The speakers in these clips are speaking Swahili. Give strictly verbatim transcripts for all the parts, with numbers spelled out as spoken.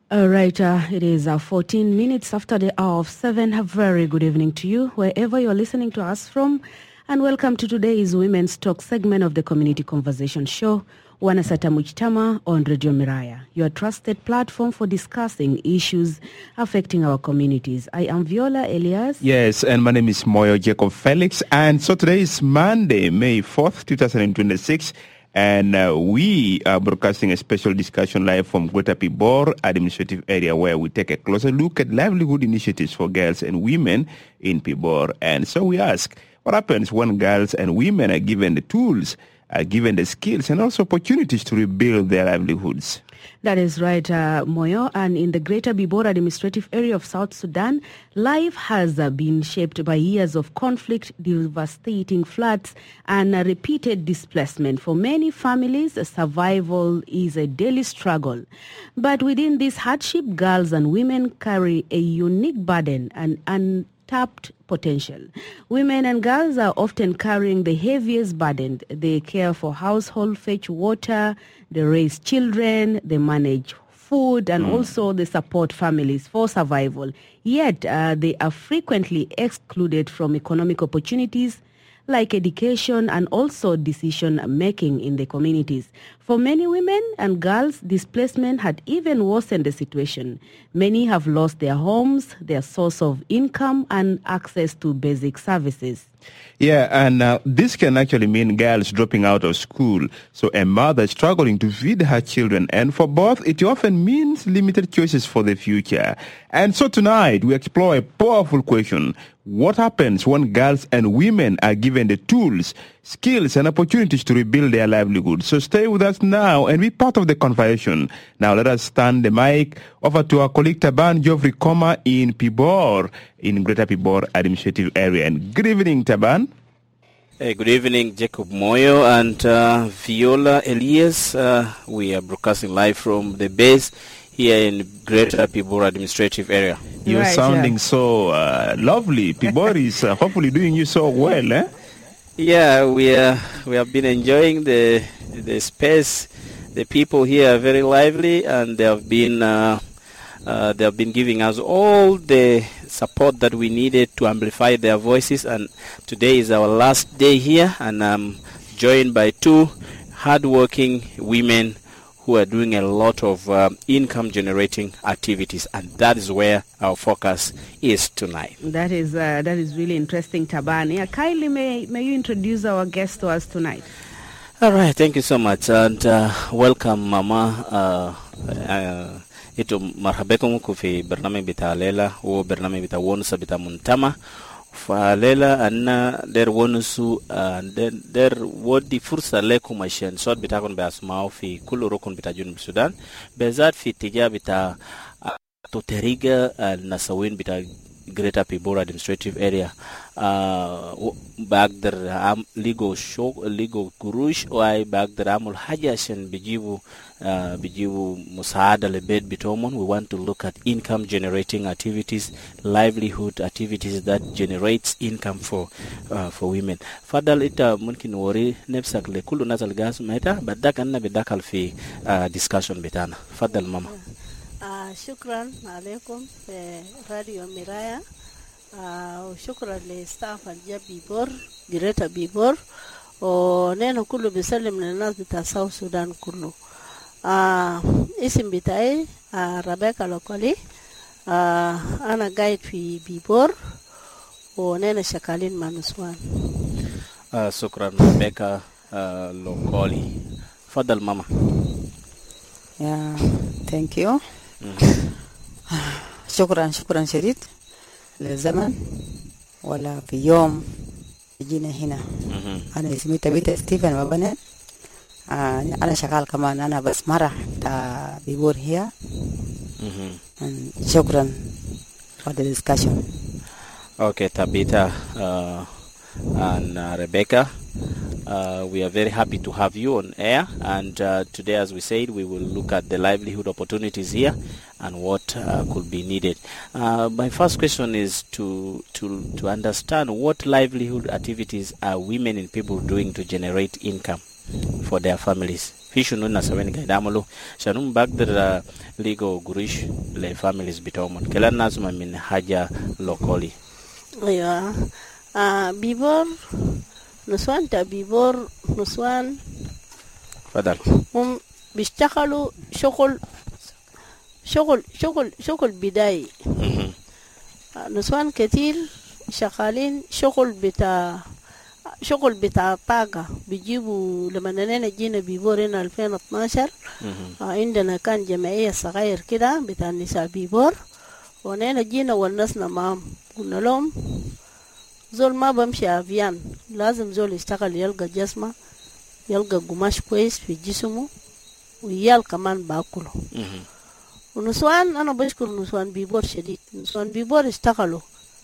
All right, uh, it is uh, fourteen minutes after the hour of seven. A very good evening to you, wherever you're listening to us from, and welcome to today's Women's Talk segment of the Community Conversation Show, Wanasata Mujtama on Radio Miraya, your trusted platform for discussing issues affecting our communities. I am Viola Elias. Yes, and my name is Moyo Jacob Felix, and so today is Monday, May fourth, twenty twenty-six. And uh, we are broadcasting a special discussion live from Greater Pibor administrative area where we take a closer look at livelihood initiatives for girls and women in Pibor. And so we ask, what happens when girls and women are given the tools, are given the skills and also opportunities to rebuild their livelihoods? That is right, uh, Moyo. And in the Greater Pibor administrative area of South Sudan, life has uh, been shaped by years of conflict, devastating floods, and uh, repeated displacement. For many families, uh, survival is a daily struggle. But within this hardship, girls and women carry a unique burden and untapped potential. Women and girls are often carrying the heaviest burden. They care for household, fetch water, they raise children, they manage food, and mm. also they support families for survival. Yet uh, they are frequently excluded from economic opportunities like education and also decision-making in the communities. For many women and girls, displacement had even worsened the situation. Many have lost their homes, their source of income, and access to basic services. Yeah, and uh, this can actually mean girls dropping out of school, so a mother struggling to feed her children. And for both, it often means limited choices for the future. And so tonight, we explore a powerful question. What happens when girls and women are given the tools, skills, and opportunities to rebuild their livelihood? So stay with us now and be part of the conversation. Now let us turn the mic over to our colleague Taban Geoffrey Koma in Pibor, in Greater Pibor administrative area. And good evening, Taban. Hey, good evening, Jacob Moyo and uh, Viola Elias. Uh, we are broadcasting live from the base here in Greater Pibor administrative area. You're right, sounding yeah. so uh, lovely. Pibor is uh, hopefully doing you so well, eh? Yeah, we uh, we have been enjoying the the space. The people here are very lively, and they have been uh, uh, they have been giving us all the support that we needed to amplify their voices. And today is our last day here, and I'm joined by two hardworking women who are doing a lot of um, income-generating activities, and that is where our focus is tonight. That is uh, that is really interesting, Taban. Yeah, Kylie, may, may you introduce our guest to us tonight? All right, thank you so much, and uh, welcome, Mama. Uh, uh, ito marhabekum ku fi barnamij bita lela wo barnamij bita wonsa bita muntama fa lela anna der wonsu der der wodi fursa lekum ashan sod bita kon basmao fi kullu rukun bita junub Sudan bezat fi tija bita to teriga nasawin bita Greater Pibor administrative area uh, bagdar am ligo show ligo kurush oai bagdar amul hajashan bijibu uh, bijibu musaada lebed bitomon. We want to look at income generating activities, livelihood activities that generates income for uh, for women. Fadal ita mumkin wori nefsak le kullu nazal gas meta badak anna bedakal fi uh, discussion bitana. Fadal mama. Uh, shukran alaikum eh, Radio Miraya. Uh, shukran le staff alja Pibor, Greater Pibor. O neno kullu bisalim le nas bita South Sudan kullu. Uh, isim bitai uh, Rebecca Lokoli. Uh, ana guide fi Pibor. O neno shakalin manuswan. Uh, shukran Rebecca uh, Lokoli. Fadal mama. Yeah, thank you. Mm-hmm. شكرا شكرا شديد للزمن ولا في يوم جينا هنا. mm-hmm. أنا اسمي تبيت ستيفن وبنات. آه أنا شغال كمان أنا بس مرة تا بيبور هي. mm-hmm. شكرا for the discussion. Okay, Tabitha uh, and uh, Rebecca. Uh, we are very happy to have you on air, and uh, today, as we said, we will look at the livelihood opportunities here and what uh, could be needed. Uh, my first question is to to to understand what livelihood activities are women and people doing to generate income for their families. في شنو الناس وين قاعد يعملوا شنو بقدر ليجو قريش لفاميليز بتوعهم كلا الناس من حاجة لوكالي. ايوه آه بيبور نسوان تا بيبور نسوان فضل هم بيشتغلوا شغل شغل شغل شغل بداية. نسوان كتير شغالين شغل بتاع شغل بتاع طاقة بيجيبوا لما ننا جينا بيبور هنا ألفين واثناشر عندنا كان جمعية صغير كده بتاع النساء بيبور وننا جينا والنسنا معهم قلنا لهم زول ما بمشي افيان لازم زول يشتغل يلقى جسمه يلقى قماش كويس في جسمه ويال كمان باكله. ونسوان انا بشكر نسوان بيبور شديد. نسوان بيبور اشتغلوا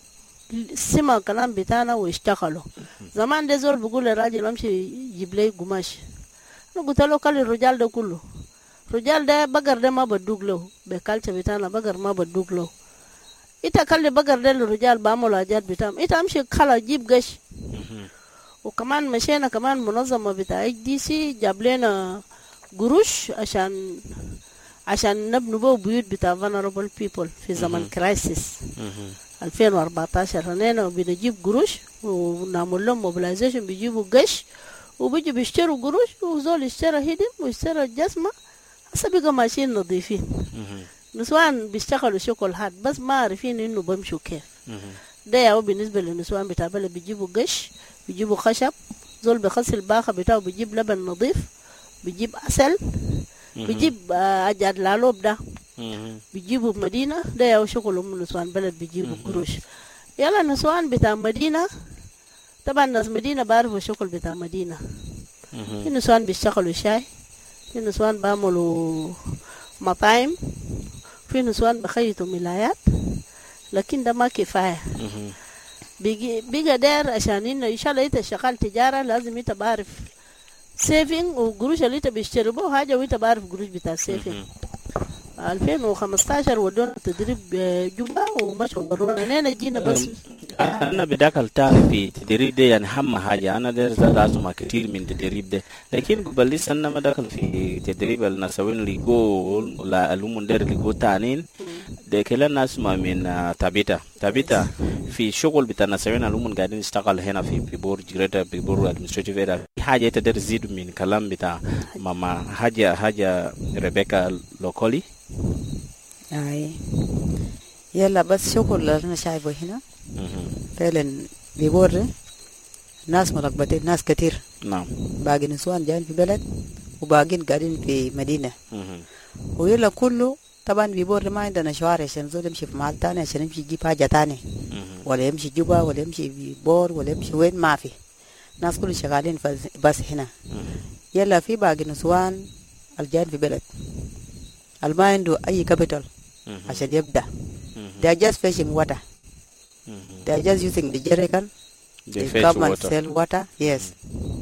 سمع كلام بتاعنا واشتغلوا. زمان ده زول بيقول للراجل امشي يجيب لي قماش انا قلت له قال الرجال ده كله الرجال ده بقر ده ما بدوق له بكالتش بتاعنا بقر ما بدوق له إتا كل بقر ده الرجال بعملوا حاجات بتاعهم إتا أمشي خلا جيب قش. وكمان مشينا كمان منظمة بتاع إتش دي سي جاب لنا قروش عشان عشان نبنوا بو بيوت بتاع vulnerable people في زمن كرايسيس ألفين وأربعتاشر. هنينا بنجيب قروش ونعمل لهم mobilization بيجيبوا قش وبيجوا بيشتروا قروش وزول اشترى هدم واشترى جسمة هسا بقى ماشيين نظيفين. نسوان بيشتغلوا شغل هاد بس ما عارفين انه بمشوا كيف. ده ياو بالنسبه للنسوان بتاع بلد بيجيبوا قش بيجيبوا خشب زول بيغسل باخه بتاعه بيجيب لبن نظيف بيجيب عسل بيجيب اجاد لالوب ده بيجيبوا مدينه. ده ياو شغلهم نسوان بلد بيجيبوا قروش. يلا نسوان بتاع مدينه طبعا ناس مدينه بعرفوا الشغل بتاع مدينه. في نسوان بيشتغلوا شاي في نسوان بعملوا مطاعم في نسوان بخيطوا ملايات لكن ده ما كفايه. بيجي بيجا داير عشان انه ان شاء الله انت شغال تجاره لازم انت بعرف سيفنج وقروش اللي انت بيشتروا حاجه وانت بعرف قروش بتاع سيفنج. ألفين وخمستاشر ودونا تدريب جمعة ومشوا برونا هنا جينا بس. أنا بداك التعرف في تدريب ده يعني هم حاجة أنا ده لازم كتير من تدريب ده لكن قبل لسه أنا ما دخل في تدريب النسوين اللي جو لا الأمون ده اللي جو تانين ده كلا الناس ما من تابيتا تابيتا في شغل بتاع النسوين الأمون قاعدين يشتغل هنا في بيبور جريتا بيبور أدمنستراتيف إيرا حاجة تقدر تزيد من كلام بتاع ماما حاجة حاجة ريبيكا لوكالي. اي يلا بس شغل اللي انا شايفه هنا فعلا بيبور ناس ملخبطين ناس كتير. نعم باقي نسوان جايين في بلد وباقين قاعدين في مدينه ويلا كله طبعا بيبور ما عندنا شوارع عشان زول يمشي في محل تاني عشان يمشي يجيب حاجه تاني ولا يمشي جوبا ولا يمشي بيبور ولا يمشي وين ما في ناس كله شغالين بس هنا. يلا في باقي نسوان الجايين في بلد ما عنده أي capital عشان يبدأ. They are just fetching water. They are just using the jerrycan. They, they come and sell water. Yes.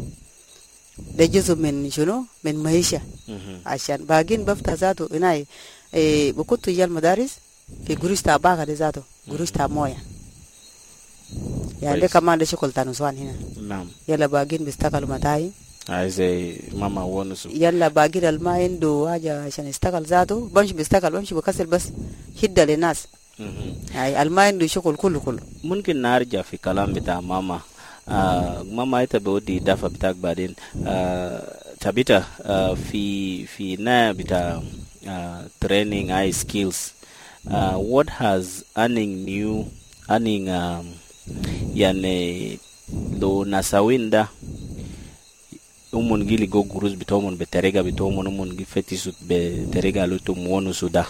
They جزء من شنو من معيشة عشان باقين بفتح ذاته هنا إيه بكتو يجي المدارس في قروش تاع باقة ذاته قروش تاع موية يعني ده كمان ده شغل تاع نسوان هنا. نعم يلا باقين بيستقلوا متاعي زي ماما ونسو يلا باقي الما عنده حاجة عشان يستقل ذاته بمشي بيستقل بمشي بكسل بس هدى للناس. يعني الما عنده شغل كله كله. ممكن نرجع في كلام بتاع ماما. آه ماما إنت بودي دافع بتاعك بعدين. آه تابيتا آه في في نا بتاع آه training high skills. Uh, what has earning new earning um, يعني لو نساوين umun gili go gurus bitomun beterega bitomun umun gifetisut beterega lutum wonu suda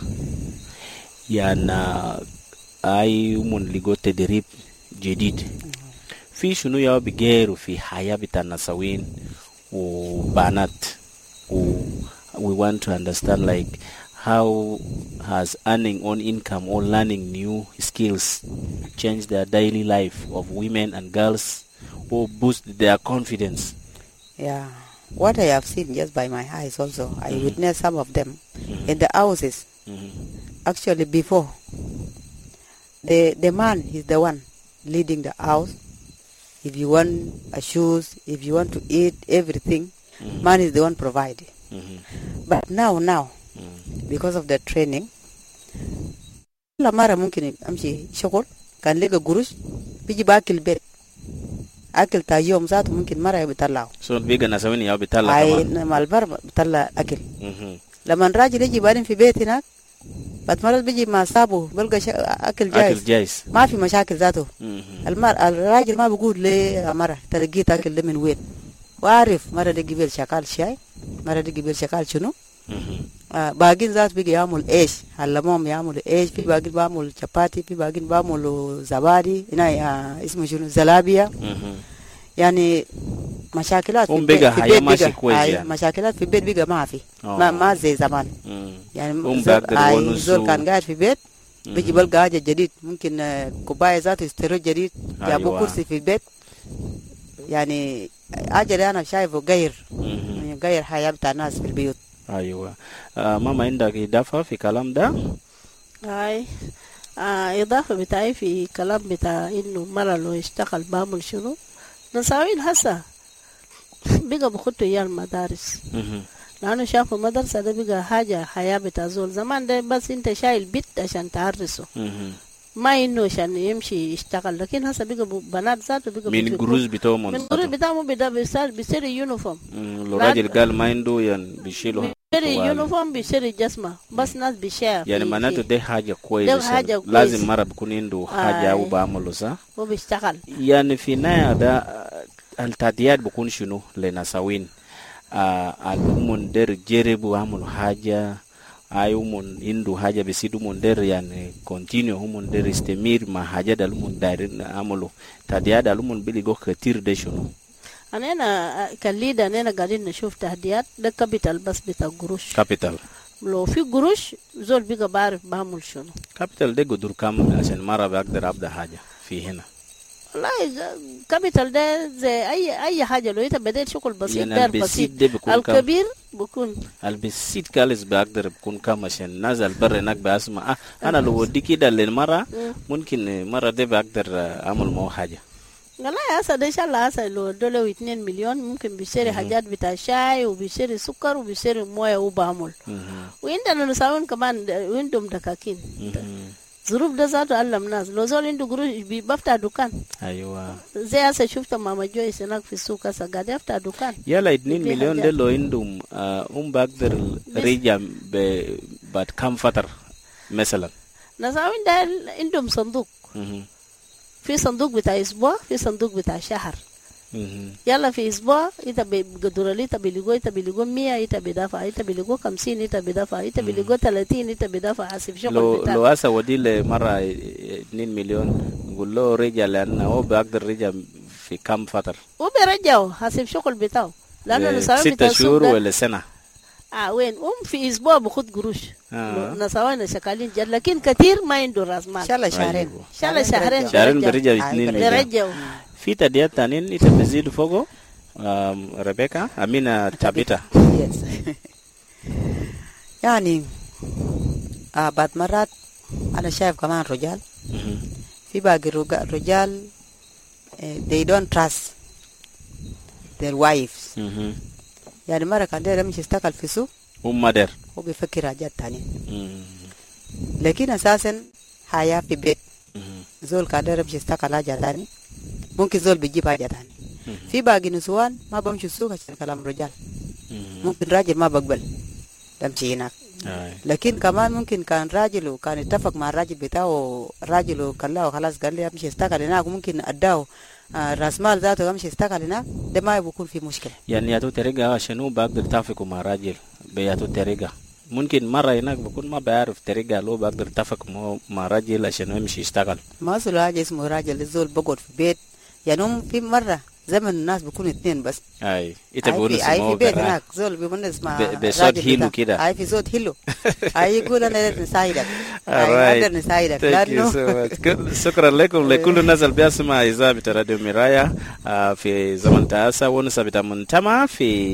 yana ay umun ligo tedrib jadid fi shunu ya bigeru fi haya bitana sawin u banat u we want to understand like how has earning own income or learning new skills changed the daily life of women and girls or boost their confidence. Yeah, what I have seen just by my eyes also, I mm-hmm. witnessed some of them mm-hmm. in the houses. Mm-hmm. Actually, before, the the man is the one leading the house. If you want a shoes, if you want to eat everything, mm-hmm. man is the one providing. but now now because of the training كل مرة ممكن أمشي شغل كان لقى قروش بيجي باكل بيت أكل تا يوم ذاته ممكن مرة بيطلعه so بيجي نسوين يا بيطلع أي كمان مع البر بيطلع أكل لما الراجل يجي بعدين في بيت هناك بعد مرة بيجي مع صابه بلقى شا... أكل جايز أكل جايز ما في مشاكل ذاته المر... الراجل ما بيقول ليه مرة تلقيت أكل ده من وين وعارف مرة دي قبل شكال شاي مرة دي قبل شكال شنو آه باقين ذات بيجي يعمل ايش علمهم يعملوا ايش في باقين بعمل شباتي في باقين بعملوا زبادي هنا آه اسمه شنو زلابيا يعني مشاكلات في البيت في البيت بيجا يعني. مشاكلات في البيت بيجا ما في ما ما زي زمان يعني زول, زول كان قاعد في البيت بيجي بلقى حاجة جديد ممكن آه كوباية ذاته يستيروا جديد جابوا أيوة. كرسي في البيت يعني أجل أنا شايفه غير غير حياة بتاع الناس في البيوت. أيوة آه ماما عندك إضافة في كلام ده؟ هاي آه إضافة بتاعي في كلام بتاع إنه مرة لو يشتغل بعمل شنو نساوين هسا بيجا بخطوا إياه المدارس لأنه شافوا مدرسة ده بيجا حاجة حياة بتاع زول زمان ده بس أنت شايل بيت عشان تعرسه ما إنه عشان يمشي يشتغل لكن هسا بيجا بنات ذاته بيجا من جروز بتوعهم من جروز بتاعهم بيدا بيصير بيصير يونيفورم لو راجل قال ما عنده يعني بيشيله بيصير يونيفورم بيصير جسمه بس ناس بيشير يعني معناته ده حاجة كويسة لازم مرة بيكون عنده حاجة أو بعمله صح هو بيشتغل يعني في نهاية ده التعديات بيكون شنو لنساوين آه الأمون در جربوا عملوا حاجة أي أمون عنده حاجة بيصير أمون در يعني continue أمون در يستمر مع حاجة ده الأمون دايرين عملوا تعديات ده الأمون بيلقوا كتير ده شنو أنا أنا كليدا أنا قاعدين نشوف تهديات ده كابيتال بس بتاع قروش كابيتال لو في قروش زول بيجا بعرف بعمل شنو كابيتال ده قدر كم عشان مرة بقدر أبدأ حاجة في هنا والله كابيتال ده زي أي أي حاجة لو أنت بديت شغل بسيط يعني دار بسيط الكبير بكون البسيط كالس بقدر بكون كم عشان نازل برا هناك بسمع آه أنا لو ودي كده للمرة ممكن مرة ده بقدر أعمل معه حاجة والله هسه ده إن شاء الله هسه لو دولار واثنين مليون ممكن بيشتري حاجات بتاع شاي وبيشتري سكر وبيشتري مويه وبعمل وعندنا نساوين كمان وعندهم دكاكين ظروف ده ذاته علم ناس لو زول عنده قروش بيفتح دكان ايوه زي هسه شفت ماما جويس هناك في السوق هسه قاعد يفتح دكان يلا اثنين مليون ده لو عندهم ام بقدر رجع بعد كم فتره مثلا نساوين ده عندهم صندوق في صندوق بتاع اسبوع في صندوق بتاع شهر يلا في اسبوع انت بقدر لي تبلغوا انت بلغوا مية انت بدافع انت بلغوا خمسين انت بدافع انت بلغوا ثلاثين انت بدافع حسب شغل لو لو هسه ودي لمره اثنين مليون نقول له رجع لانه هو بيقدر رجع في كم فتره هو بيرجعه حسب شغل بتاعه لانه نساوي بتاع ستة شهور ولا سنه اه وين ام في اسبوع بخد قروش آه. نساوينا شغالين جد لكن كثير ما عنده راس مال ان شاء الله شهرين ان شاء الله شهرين شهرين برجع اثنين بيرجعوا في تديات تانين انت بتزيد فوقه ريبيكا امينه تابيتا يعني آه بعد مرات انا شايف كمان رجال في باقي الرجال they don't trust their wives يعني مرة كان داير يمشي يشتغل في سوق وما داير هو بيفكر حاجات تانية لكن اساسا حياة في بيت زول كان داير يمشي يشتغل حاجة تانية ممكن زول بيجيب حاجة تانية في باقي نسوان ما بمشي السوق عشان كلام رجال ممكن راجل ما بقبل تمشي هناك لكن كمان ممكن كان راجل وكان اتفق مع الراجل بتاعه الراجل وقال له خلاص قال لي امشي اشتغل هناك وممكن اداه آه راس مال ذاته امشي اشتغل هناك ده ما بيكون في مشكله يعني ياتو طريقه شنو بقدر تتفقوا مع راجل بياتو طريقه ممكن مره هناك بكون ما بعرف طريقه لو بقدر اتفق مع راجل عشان يمشي يشتغل ما اصل حاجه اسمه راجل الزول بقعد في بيت يعني هم في مره زمن الناس بيكون اثنين بس اي انت بقول اسمه اي في بيت هناك زول بيونس مع بصوت هيلو كده اي في صوت هيلو اي يقول انا اقدر نساعدك اقدر نساعدك لانه شكرا لكم لكل الناس اللي بيسمع اذاعه راديو مرايا في زمن تاسع ونسبه منتمى في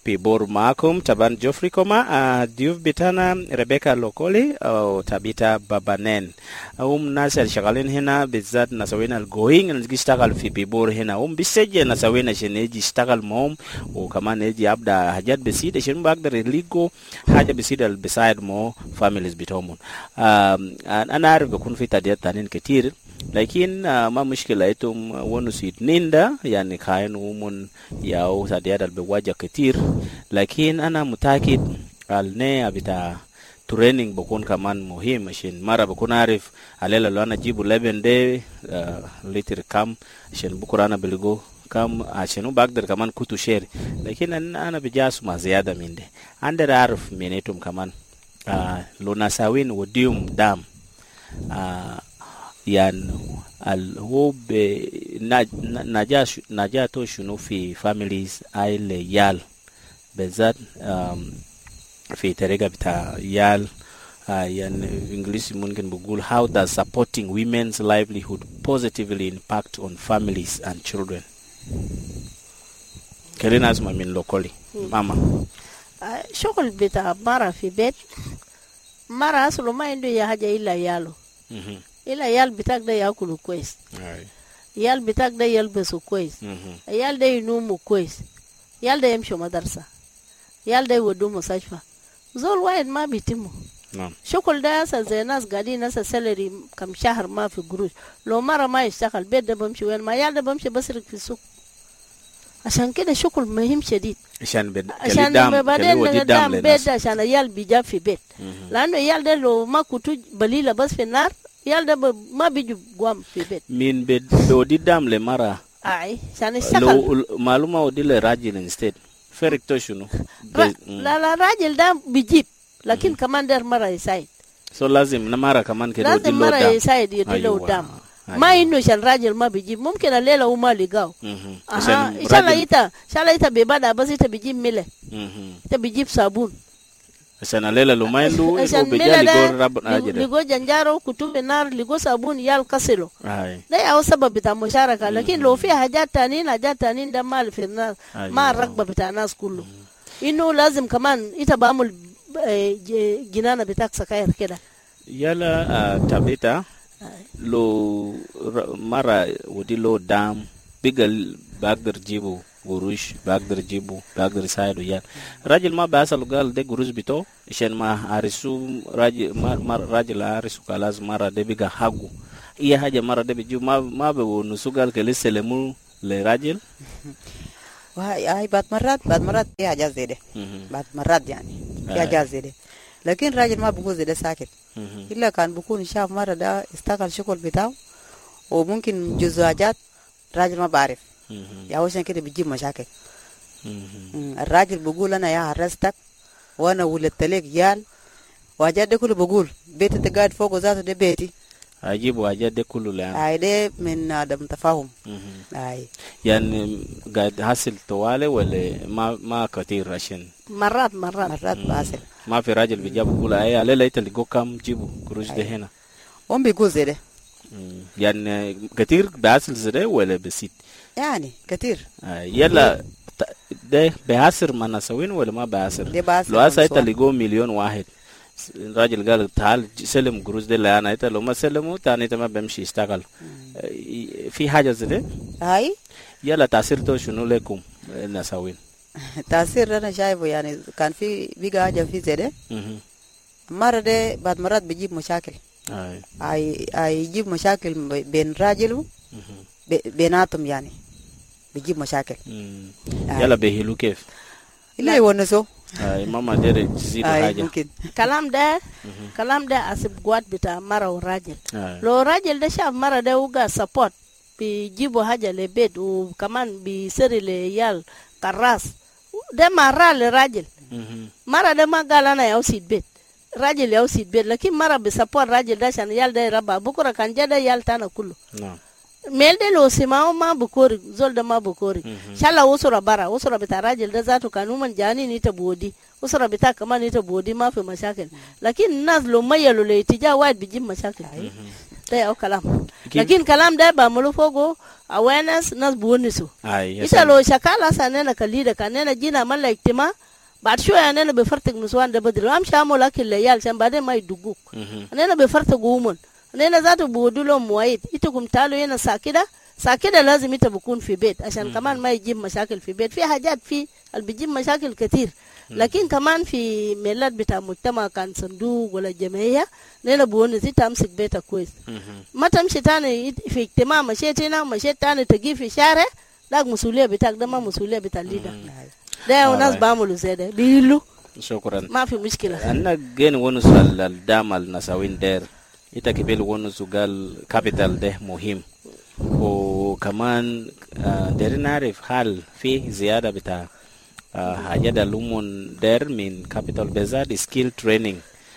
Bibor maakum taban Geoffrey Koma uh, Diouf bitana Rebecca Lokoli au uh, Tabita Babanen um nasa shagalin hina bizat nasawina going ngistakal fi Bibor hina um biseje nasawina sheneji stakal mom o kama neji abda hajat besida shin bagdar ligo haja besida beside mo families bitomun um ana arif kun fi tadiyat tanin ketir lakin uh, ma mushkila itum uh, wonu sit ninda yani kayan umun yao tadiyat albewaja ketir lakin ana mutakid alne abita training bukun kaman muhim shin mara bukun arif alela lana jibu leben de uh, litir kam shin bukurana bilgo kam ashenu bagdar kaman kutu share lakin ana bijasu ma ziyada minde ande arif menetum kaman uh, lona sawin wodium dam uh, yan al hobe najash najato shunu fi families aile yal bezat um, fi terega bita yal uh, yan English mungkin bugul how does supporting women's livelihood positively impact on families and children. Kelina asma min locally hmm. Mama uh, shokol bita mara fi bet mara aslo ma indo ya haja ila yalo mhm ila yal bitak da yakulu kwes ay yal bitak da yalbesu kwes mhm yal da inumu kwes yal da yamsho madarsa yal da wudu musashfa zol wide ma bitimu no shokol da sa zenas gadi nasa salary kam shahar ma fi gurush lo mara ma yashtakal bed da bamshi wen ma yal da bamshi basir fi suk عشان كده شغل مهم شديد عشان بد عشان بعدين ندام بيت عشان يال بيجا في بيت لانه يال ده لو ما كنتو بليله بس في النار يال ده ما بيجي قوام في بيت من بيت ودي دام لمرا اي عشان يشتغل لو معلومه ودي لراجل انستيد فرق شنو لا لا راجل ده بيجيب لكن كمان ده مره يساعد سو لازم نمره كمان كده ودي لازم مره يساعد يدي له قدام ما انه عشان راجل ما بيجيب ممكن الليله وما لقاه اها ان شاء الله انت ان شاء الله انت ببدا بس انت بيجيب مله انت بيجيب صابون عشان الليله لو ما عنده بيجي يقول رب اجر يقول جنجارو كتب النار يقول صابون يال كسله ده هو سبب بتاع مشاركه لكن لو في حاجات ثانيه حاجات ثانيه ده مال في الناس ما الرغبه بتاع الناس كله انه لازم كمان انت بعمل جنانه بتاعك سكاير كده يلا تابيتا lo mara wudi lo dam bigal bagdar jibu gurush bagdar jibu bagdar saidu ya rajil ma basal gal de gurush bito shen ma arisu rajil mar rajil arisu kalaz mara de biga hagu iya haja mara de biju ma ma be wonu sugal ke liselemu le rajil wa ay bat marat bat marat ya jazede bat marat yani ya jazede لكن راجل ما بقول زي ده ساكت إلا كان بكون شاف مرة ده استقل شغل بتاعه وممكن جزواجات راجل ما بعرف يا وشان كده بيجيب مشاكل الراجل بقول أنا يا هرستك وأنا ولدت لك يال وحاجات ده كله بقول بيتي تقعد فوق ذاته ده بيتي أجيب وحاجات ده كله لأن أي ده من عدم تفاهم أي يعني قاعد حاصل طوالي ولا ما ما كتير عشان مرات مرات مرات بحصل ما في راجل بيجاب يقول ايه عليه ليت اللي جو كام جيبوا كروج ده هنا هم بيقول زي ده يعني كتير بيحصل زي ده ولا بسيط يعني كتير آه يلا ده بيحصر ما نسوين ولا ما بيحصر لو هسه انت اللي جو مليون واحد راجل قال تعال سلم كروج ده لا انا انت لو ما سلموا تاني انت ما بيمشي يشتغل في حاجه زي ده هاي يلا تاثيرته شنو لكم نسوين تأثير أنا شايفه يعني كان في بيجا حاجة في زي ده مرة ده بعد مرات بيجيب مشاكل أي أي أي يجيب مشاكل بين راجل بيناتهم يعني بيجيب مشاكل يلا بيهلو كيف إلا يونسوا أي ماما دير تزيد حاجة كلام ده كلام ده أسب قوات بتاع مرة وراجل لو راجل ده شاف مرة ده وقع سبورت بيجيبوا حاجة لبيت وكمان بيسري ليال كراس ده مرة لراجل مرة ده ما قال أنا يوسيد بيت راجل يوسيد بيت لكن مرة بسبور راجل ده عشان يال ده ربا بكرة كان جدا يال تانا كله نعم ميل ده لو سماو ما بكوري زول ده ما بكوري شالا وصرا برا وصرا بتاع راجل ده ذاته كانوا من جاني نيتا بودي وصرا بتاع كمان نيتا بودي ما في مشاكل لكن الناس لو ما يلو لاتجاه واحد بيجيب مشاكل ده أو كلام لكن كلام ده بعمله فوقه awareness ناس بونسوا إذا لو شكال أصلا كليدا كأننا جينا ملا اجتماع بعد شوية أنا بفرتك نسوان ده بدل أمشي أعمل أكل ليال عشان بعدين ما يدقوك أنا بفرتك قومون أنا ذاته بودلهم مواعيد إتكم تعالوا هنا ساكدة ساكدة لازم إنت بكون في بيت عشان كمان ما يجيب مشاكل في بيت في حاجات في اللي بيجيب مشاكل كتير لكن كمان في ميلاد بتاع مجتمع كان صندوق ولا جمعية نينا بونس تمسك بيتك كويس ما تمشي تاني في اجتماع مشيت هنا مشيت تاني تجي في شارع لاك مسؤولية بتاعك ده ما مسؤولية بتاع الليدر ده وناس بعملوا زي ده بيقولوا شكرا ما في مشكلة أنا جين ونس الدعم النسوين دير إتكبل ونس وقال كابيتال ده مهم وكمان دير نعرف هل في زيادة بتاع حاجة ده لومون دير من كابيتال بزاد سكيل ترينينج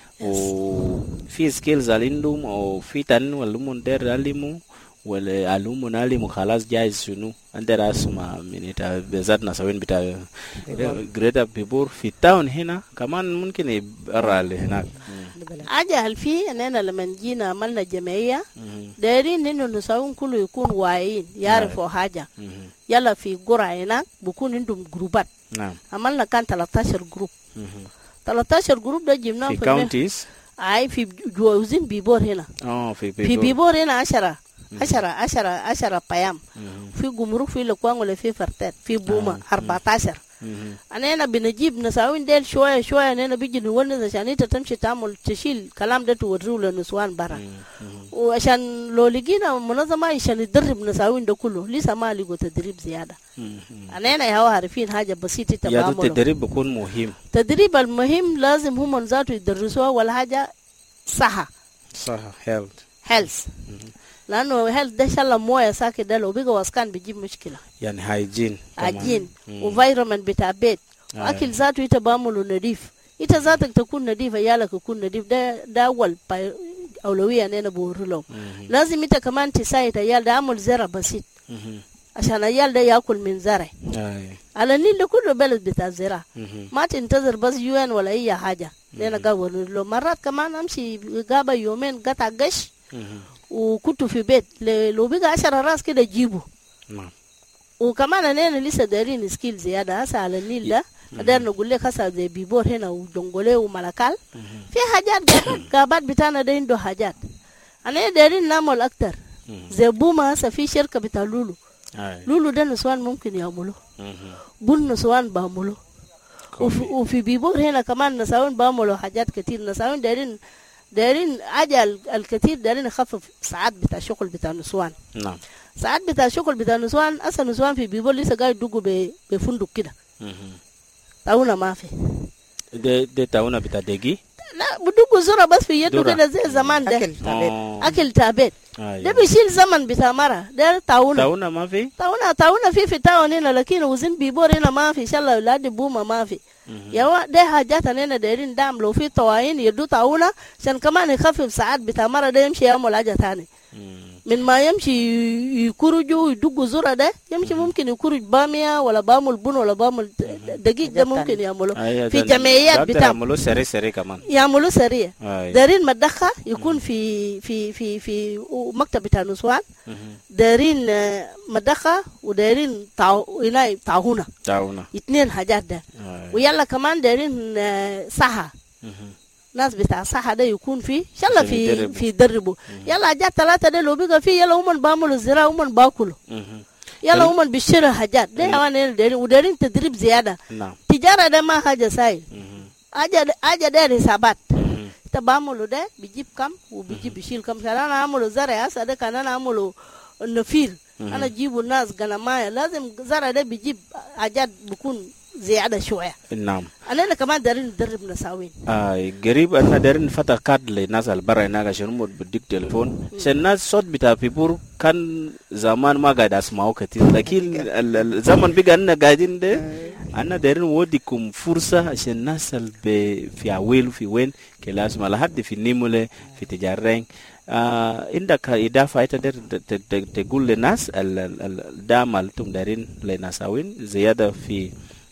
وفي سكيلز عندهم أو في تاني واللومون دير علموا والعلوم علموا خلاص جايز شنو عندنا اسمع من بزاد نسوين بتاع جريتا بيبور في التاون هنا كمان ممكن يبقى اللي هناك أجهل فيه أننا لما جينا عملنا جمعية دايرين إنه نسوين كله يكون واعيين يعرفوا حاجة يلا في قرى هناك بكون عندهم جروبات عملنا كان ثلاثة عشر جروب ثلاثة عشر جروب ده جبناه في كاونتيز أي في جوزين بيبور هنا اه في بيبور في بيبور هنا عشرة عشرة عشرة عشرة بيام في جمرك في لقوان ولا في فرتات في بوما أربعة عشر أنا هنا بنجيب نساوين ديل شوية شوية أنا بيجي نونس عشان أنت تمشي تعمل تشيل كلام ده توريه للنسوان برا وعشان لو لقينا منظمة عشان يدرب نساوين ده كله لسه ما لقوا تدريب زيادة أنا هنا يا عارفين حاجة بسيطة تمامه يا التدريب بيكون مهم التدريب المهم لازم هم ذاته يدرسوها ولا حاجة صحة صحة health health لأنه هل ده شلا موية ساكت ده لو بيجوا واسكان بيجيب مشكلة يعني هايجين هايجين وفيرومن بتاع بيت وأكل ذاته يتبامله نظيف إنت ذاتك تكون نظيف عيالك يكون نظيف ده ده أول أولوية أنا بقول لهم لازم إنت كمان تساعد عيال ده عمل زرع بسيط عشان عيال ده يأكل من زرع على النيل ده كله بلد بتاع زرع ما تنتظر بس يوين ولا أي حاجة لأن قاول له مرات كمان أمشي غابة يومين قطع قش وكنت في بيت لو بقى عشرة راس كده جيبه نعم وكمان أنا لسه دارين سكيل زيادة هسه على النيل ده قدر نقول لك هسه زي بيبور هنا ودونغولي وملكال في حاجات غابات بتاعنا ده عنده حاجات أنا دارين نعمل أكتر زي بوما هسه في شركة بتاع لولو لولو ده نسوان ممكن يعملوه بون نسوان بعملوه وفي, وفي بيبور هنا كمان نسوان بعملوا حاجات كتير نسوان دارين دارين عجل الكثير دارين يخفف ساعات بتاع الشغل بتاع النسوان نعم ساعات بتاع الشغل بتاع النسوان اصلا النسوان في بيبول لسه قاعد يدقوا بفندق كده تاونا ما في ده ده تاونا بتاع دقي لا بدقوا زرع بس في يده كده زي زمان ده اكل تابت اكل تابت ده بيشيل زمن بتاع مرة ده تاونا تاونا ما في تاونا تاونا في في تاون هنا لكن وزن بيبور هنا ما في ان شاء الله اولاد بوما ما في يا ده حاجات أنا دايرين دعم لو في طواعين يدو تعونا عشان كمان يخفف ساعات بتاع مرة ده يمشي يعمل حاجة ثانية من ما يمشي يكرجوا يدقوا زرع ده يمشي ممكن يكرج بامية ولا بامل بن ولا بامل دقيق ده ممكن يعملوا في جمعيات بتاع يعملوا سريع سريع كمان يعملوا سريع دارين مدخة يكون في في في في مكتب بتاع نسوان دارين مدخة ودارين تعو هنا تعهونا تعهونا اثنين حاجات ده ويلا كمان دارين صحة ناس بتاع صحة ده يكون فيه إن شاء الله في في دربوا يلا حاجات ثلاثة ده لو بقى فيه يلا هم بعملوا الزراعة هم باكلوا يلا هم بيشتروا حاجات ده يعني دارين ودارين تدريب زيادة تجارة ده ما حاجة سهل حاجة حاجة ده حسابات تبعملوا ده بيجيب كم وبيجيب بيشيل كم عشان أنا أعمله زرع هسه ده كان أنا أعمله النفير أنا أجيبه الناس قنماية لازم زرع ده بيجيب حاجات بيكون زيادة شوية نعم أنا كمان دارين ندرب نساوين آه قريب أنا دارين فتح كارد للناس البرا هناك عشان هم بديك تليفون عشان الناس صوت بتاع بيبور كان زمان ما قاعد أسمعه كتير لكن الزمن بقى أنا قاعدين ده أنا دارين وديكم فرصة عشان الناس اللي في عويل في وين كلا أسمع لحد في نيمولة في تجارين آه عندك إضافة تقدر تقول للناس الدعم اللي تم دارين لنساوين زيادة في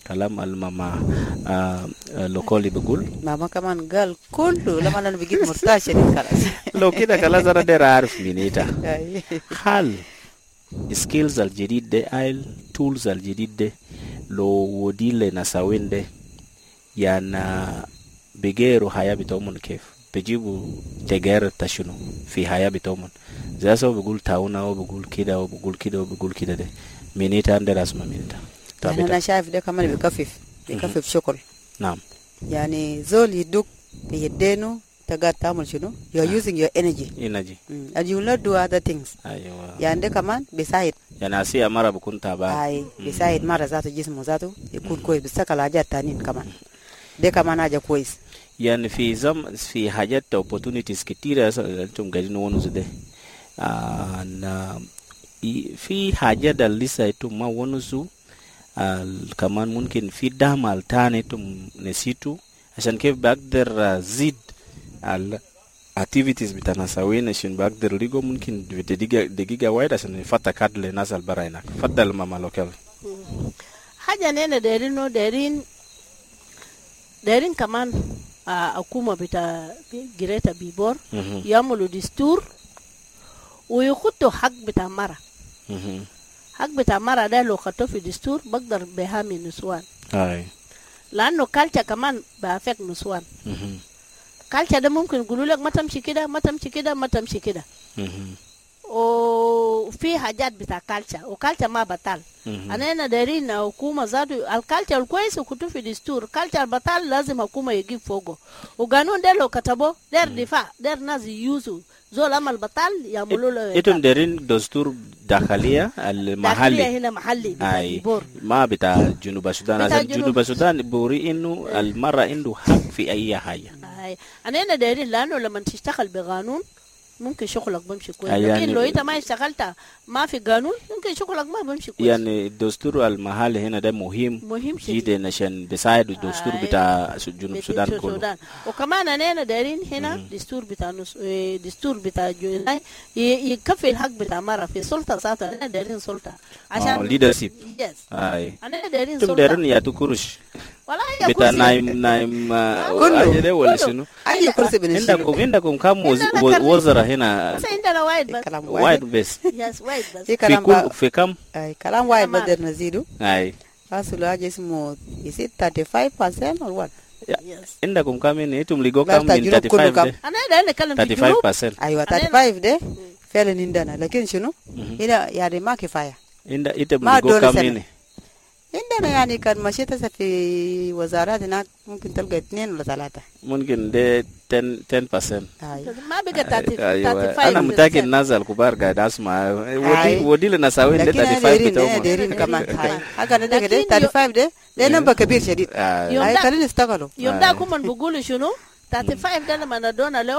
كلام الماما آه لوكولي بقول ماما كمان قال كله لما انا بجيب مرتاح شديد خلاص. لو كده خلاص انا داير اعرف منيتا هل skills الجديد ده اي tools الجديد ده لو ودي لنا سوين ده يعني بيجيروا حياة بتومن كيف بيجيبوا تغير تشنو في حياة بتومن زي سو بيقول تاونا وبيقول كده وبيقول كده وبيقول كده ده منيتا عندنا اسمها منيتا. يعني انا شايف ده كمان بيكفف بيكفف شغل. نعم. يعني زول يدوك بيدينه تقعد تعمل شنو you are using your energy energy mm. and you will not do other things. ايوه يعني ده كمان بيساعد يعني اسيا مره بكون تعبان اي بيساعد مره ذاته جسمه ذاته يكون كويس بيستقل حاجات تانيين كمان ده كمان حاجه كويس. يعني في زم في حاجات opportunities كتيره انتم قاعدين نونوا زده آه na في حاجات لسه انتم ما ونسوا آه كمان ممكن في دعم تاني انتم نسيتوا عشان كيف بقدر زيد على activities بتاعنا سوينا عشان بقدر ليجو ممكن دقيقة دقيقة واحدة عشان نفتح كارد للناس البرا هناك. فضل ماما لوكال. حاجة نحن دايرين دايرين دايرين كمان حكومة بتاع جريتا بيبور يعملوا دستور ويخطوا حق بتاع مرة. حق بتاع مرة ده لو خطوا في دستور بقدر بهامي نسوان. أي. لأنه كالتشا كمان بافك نسوان. كالتشا ده ممكن يقولوا لك ما تمشي كده ما تمشي كده ما تمشي كده. وفي حاجات بتاع كالتشا وكالتشا ما بطل. أنا هنا دايرين حكومة ذاته الكالتشا الكويس وكتب في دستور كالتشا البطل لازم حكومة يجيب فوقه. وقانون ده لو كتبه دير دفاع دير ناس يوزو زول عمل بطل يعملوا له. إنتم دايرين دستور داخلية المحلي. داخلية هنا محلي. أي. ما بتاع جنوب السودان. أصلا جنوب السودان بوري إنه المرة عنده حق في أي حاجة. أي. أنا هنا دايرين لأنه لما تشتغل بقانون ممكن شغلك بمشي كويس. يعني لكن لو انت ما اشتغلت ما في قانون ممكن شغلك ما بمشي كويس. يعني الدستور المحلي هنا ده مهم مهم جدا عشان بيساعد الدستور بتاع جنوب السودان كله. وكمان انا هنا دايرين هنا دستور بتاع نص... دستور بتاع جناي يكفي الحق بتاع مرة في سلطة ذاتها. انا دايرين سلطة عشان ليدرشيب. يس. اي. انا دايرين سلطة. دايرين يا تكرش. والله بتاع نايم نايم كله ولا شنو؟ اي كرسي بنشيل. عندكم عندكم كم وزراء هنا؟ بس عندنا وايد بس. وايد بس. يس وايد بس. في كل في كم؟ اي كلام وايد بدر نزيده. اي. اصله حاجه اسمه is it thirty-five percent or what؟ عندكم كم هنا؟ انتم ليجو كم من thirty-five ده؟ انا ده نتكلم في thirty-five percent. ايوه thirty-five ده فعلا عندنا لكن شنو؟ هنا يعني ما كفايه. عند انتم ليجو كم هنا؟ عندنا يعني كان مشيت هسه في وزارات هناك ممكن تلقى اثنين ولا ثلاثة. ممكن ده ten ten percent. ما بقى thirty-five. أنا متأكد الناس الكبار قاعد أسمع ودي ودي لنا سوين ده thirty-five بتوعهم. دايرين كمان هاي حاجة ده كده thirty-five ده ده نمبر كبير شديد. هاي خلينا نستغلوا. يوم ده كمان بيقولوا شنو thirty-five ده لما ندونا له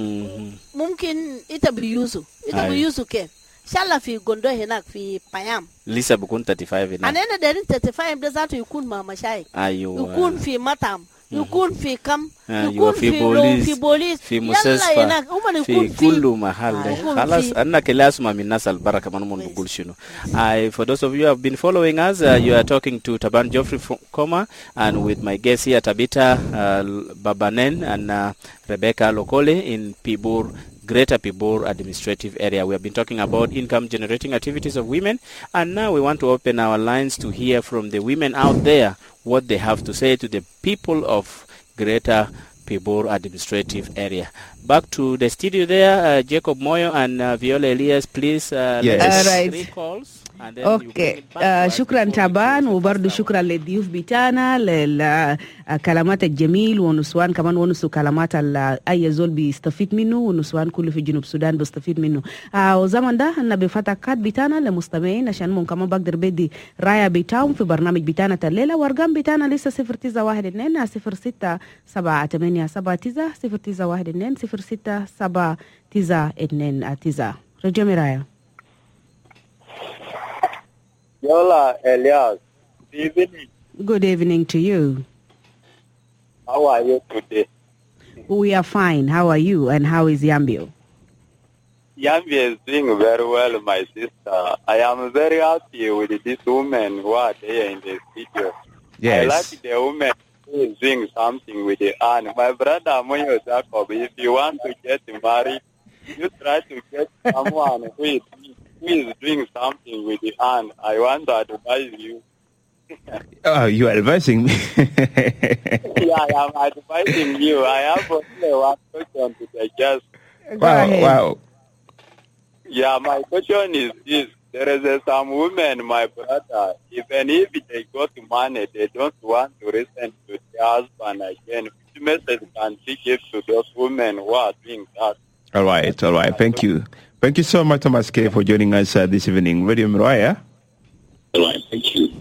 ممكن إنت بيوزو إنت بيوزو كيف إن شاء الله في غوندو هناك في بايام لسه بكون thirty-five هنا. أنا أنا دايرين thirty-five ده ذاته يكون مع مشايخ. أيوة. يكون في مطعم. يكون في كم. يكون في بوليس. في بوليس. في مستشفى. في كل محل. خلاص أنا كلا أسمع من الناس البركة ما نمون بقول شنو. I for those of you who have been following us, uh, you are talking to Taban Geoffrey Koma and with my guests here Tabita uh, Babanen and uh, Rebecca Lokole in Pibur. Greater Pibor administrative area. We have been talking about income generating activities of women, and now we want to open our lines to hear from the women out there what they have to say to the people of Greater Pibor administrative area. Back to the studio there, uh, Jacob Moyo and uh, Viola Elias, please uh, yes. let us All right. three calls. اوكي آه شكرا تابان وبرضه شكرا للضيوف بتاعنا للكلمات الجميل ونسوان كمان ونسوا كلمات اي زول بيستفيد منه ونسوان كله في جنوب السودان بيستفيد منه. آه وزمن ده انا بفتكات بتاعنا لمستمعين عشان ممكن كمان بقدر بدي رايه بتاعهم في برنامج بتاعنا الليله وارقام بتاعنا لسه صفر تسعة واحد اثنين صفر ستة سبعة ثمانية سبعة تسعة صفر تسعة واحد اثنين صفر ستة سبعة تسعة اثنين تسعة. رجع مرايا. Yola Elias, good evening. Good evening to you. How are you today? We are fine. How are you and how is Yambio? Yambio is doing very well, my sister. I am very happy with these women who are there in the studio. Yes. I like the woman who is doing something with the hand. My brother Moyo Jacob, if you want to get married, you try to get someone who is, who is doing something with the hand. I want to advise you. Oh, you are advising me. Yeah, I am advising you. I have only one question to suggest. Go Wow, ahead. wow. Yeah, my question is this. There is uh, some women, my brother, even if they got money, they don't want to listen to their husband again. Which message can she give to those women who are doing that? All right, all right. Thank you. Thank you so much, Thomas K, for joining us uh, this evening. Radio Mariah. All right, thank you.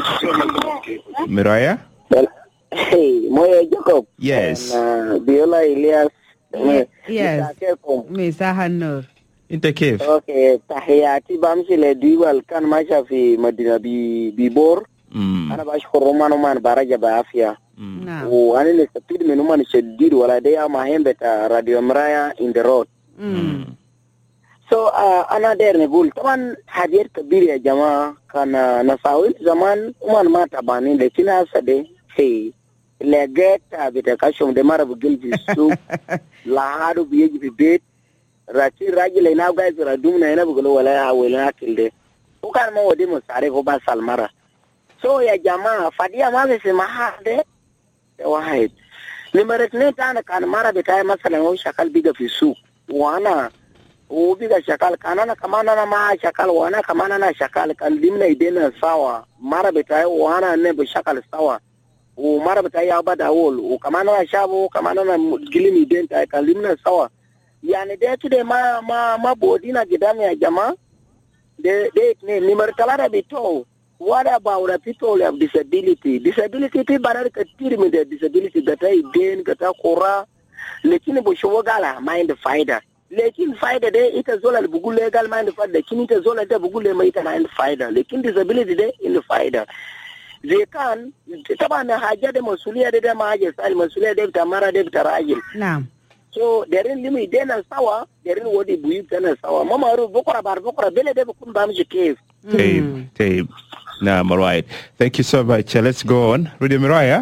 Mariah? Well, hey, Moya Jacob. Yes. And uh, Biola Elias. Ye- yes. Mister Kekom. Mister Hanur. Intercave. Okay, tahiyati bamsile dual kan maisha fi Madina bi bibor. Mm. Ana bashukuru Romano man baraja ba afya. Naam. Wani ni stupid menuma ni shadid wala daya mahembe ta Radio Mraya in the road. Mm. So uh, ana der ne gul taban hadiyat kabir ya jamaa kana nasawil zaman uman mata bani lakini asade hey legeta bitakashom de marabu gilbi su lahadu biyeji bibet rachi rajile ina guys radumna ina bugulo wala wala kilde ukan mo wadi musare ko ba salmara so ya jamaa fadia mabe se mahade wahid nimaret ne tana kan mara bitay masalan o shakal biga fi su wana o biga shakal kanana kamana na ma shakal wana kamana na shakal kan dimna idena sawa mara bitay wana ne bu shakal sawa o mara bitay ya bada wol o kamana na shabo kamana na gilimi identa kan dimna sawa yani de tude ma ma ma bodina gidame ya jamaa de de ne nimar kalara bito. What about the people who have disability? Disability people are dealing with their disability that I gain kata kora lekini boshowagala mind fighter lekin fighter de ita zola bugu legal mind fighter lekini ita zola de bugu le maita mind fighter lekin disability de in the fighter they can tabana haja de masulia de ma haja sal masulia de tamara de tarajil. Naam. So there is limit de na sawa there is wodi buyi na sawa mama ru bokora bar bokora bele de bukum bamji cave. Tape, tape. Nah, I'm all right. Thank you so much. Uh, let's go on. Radio Mariah.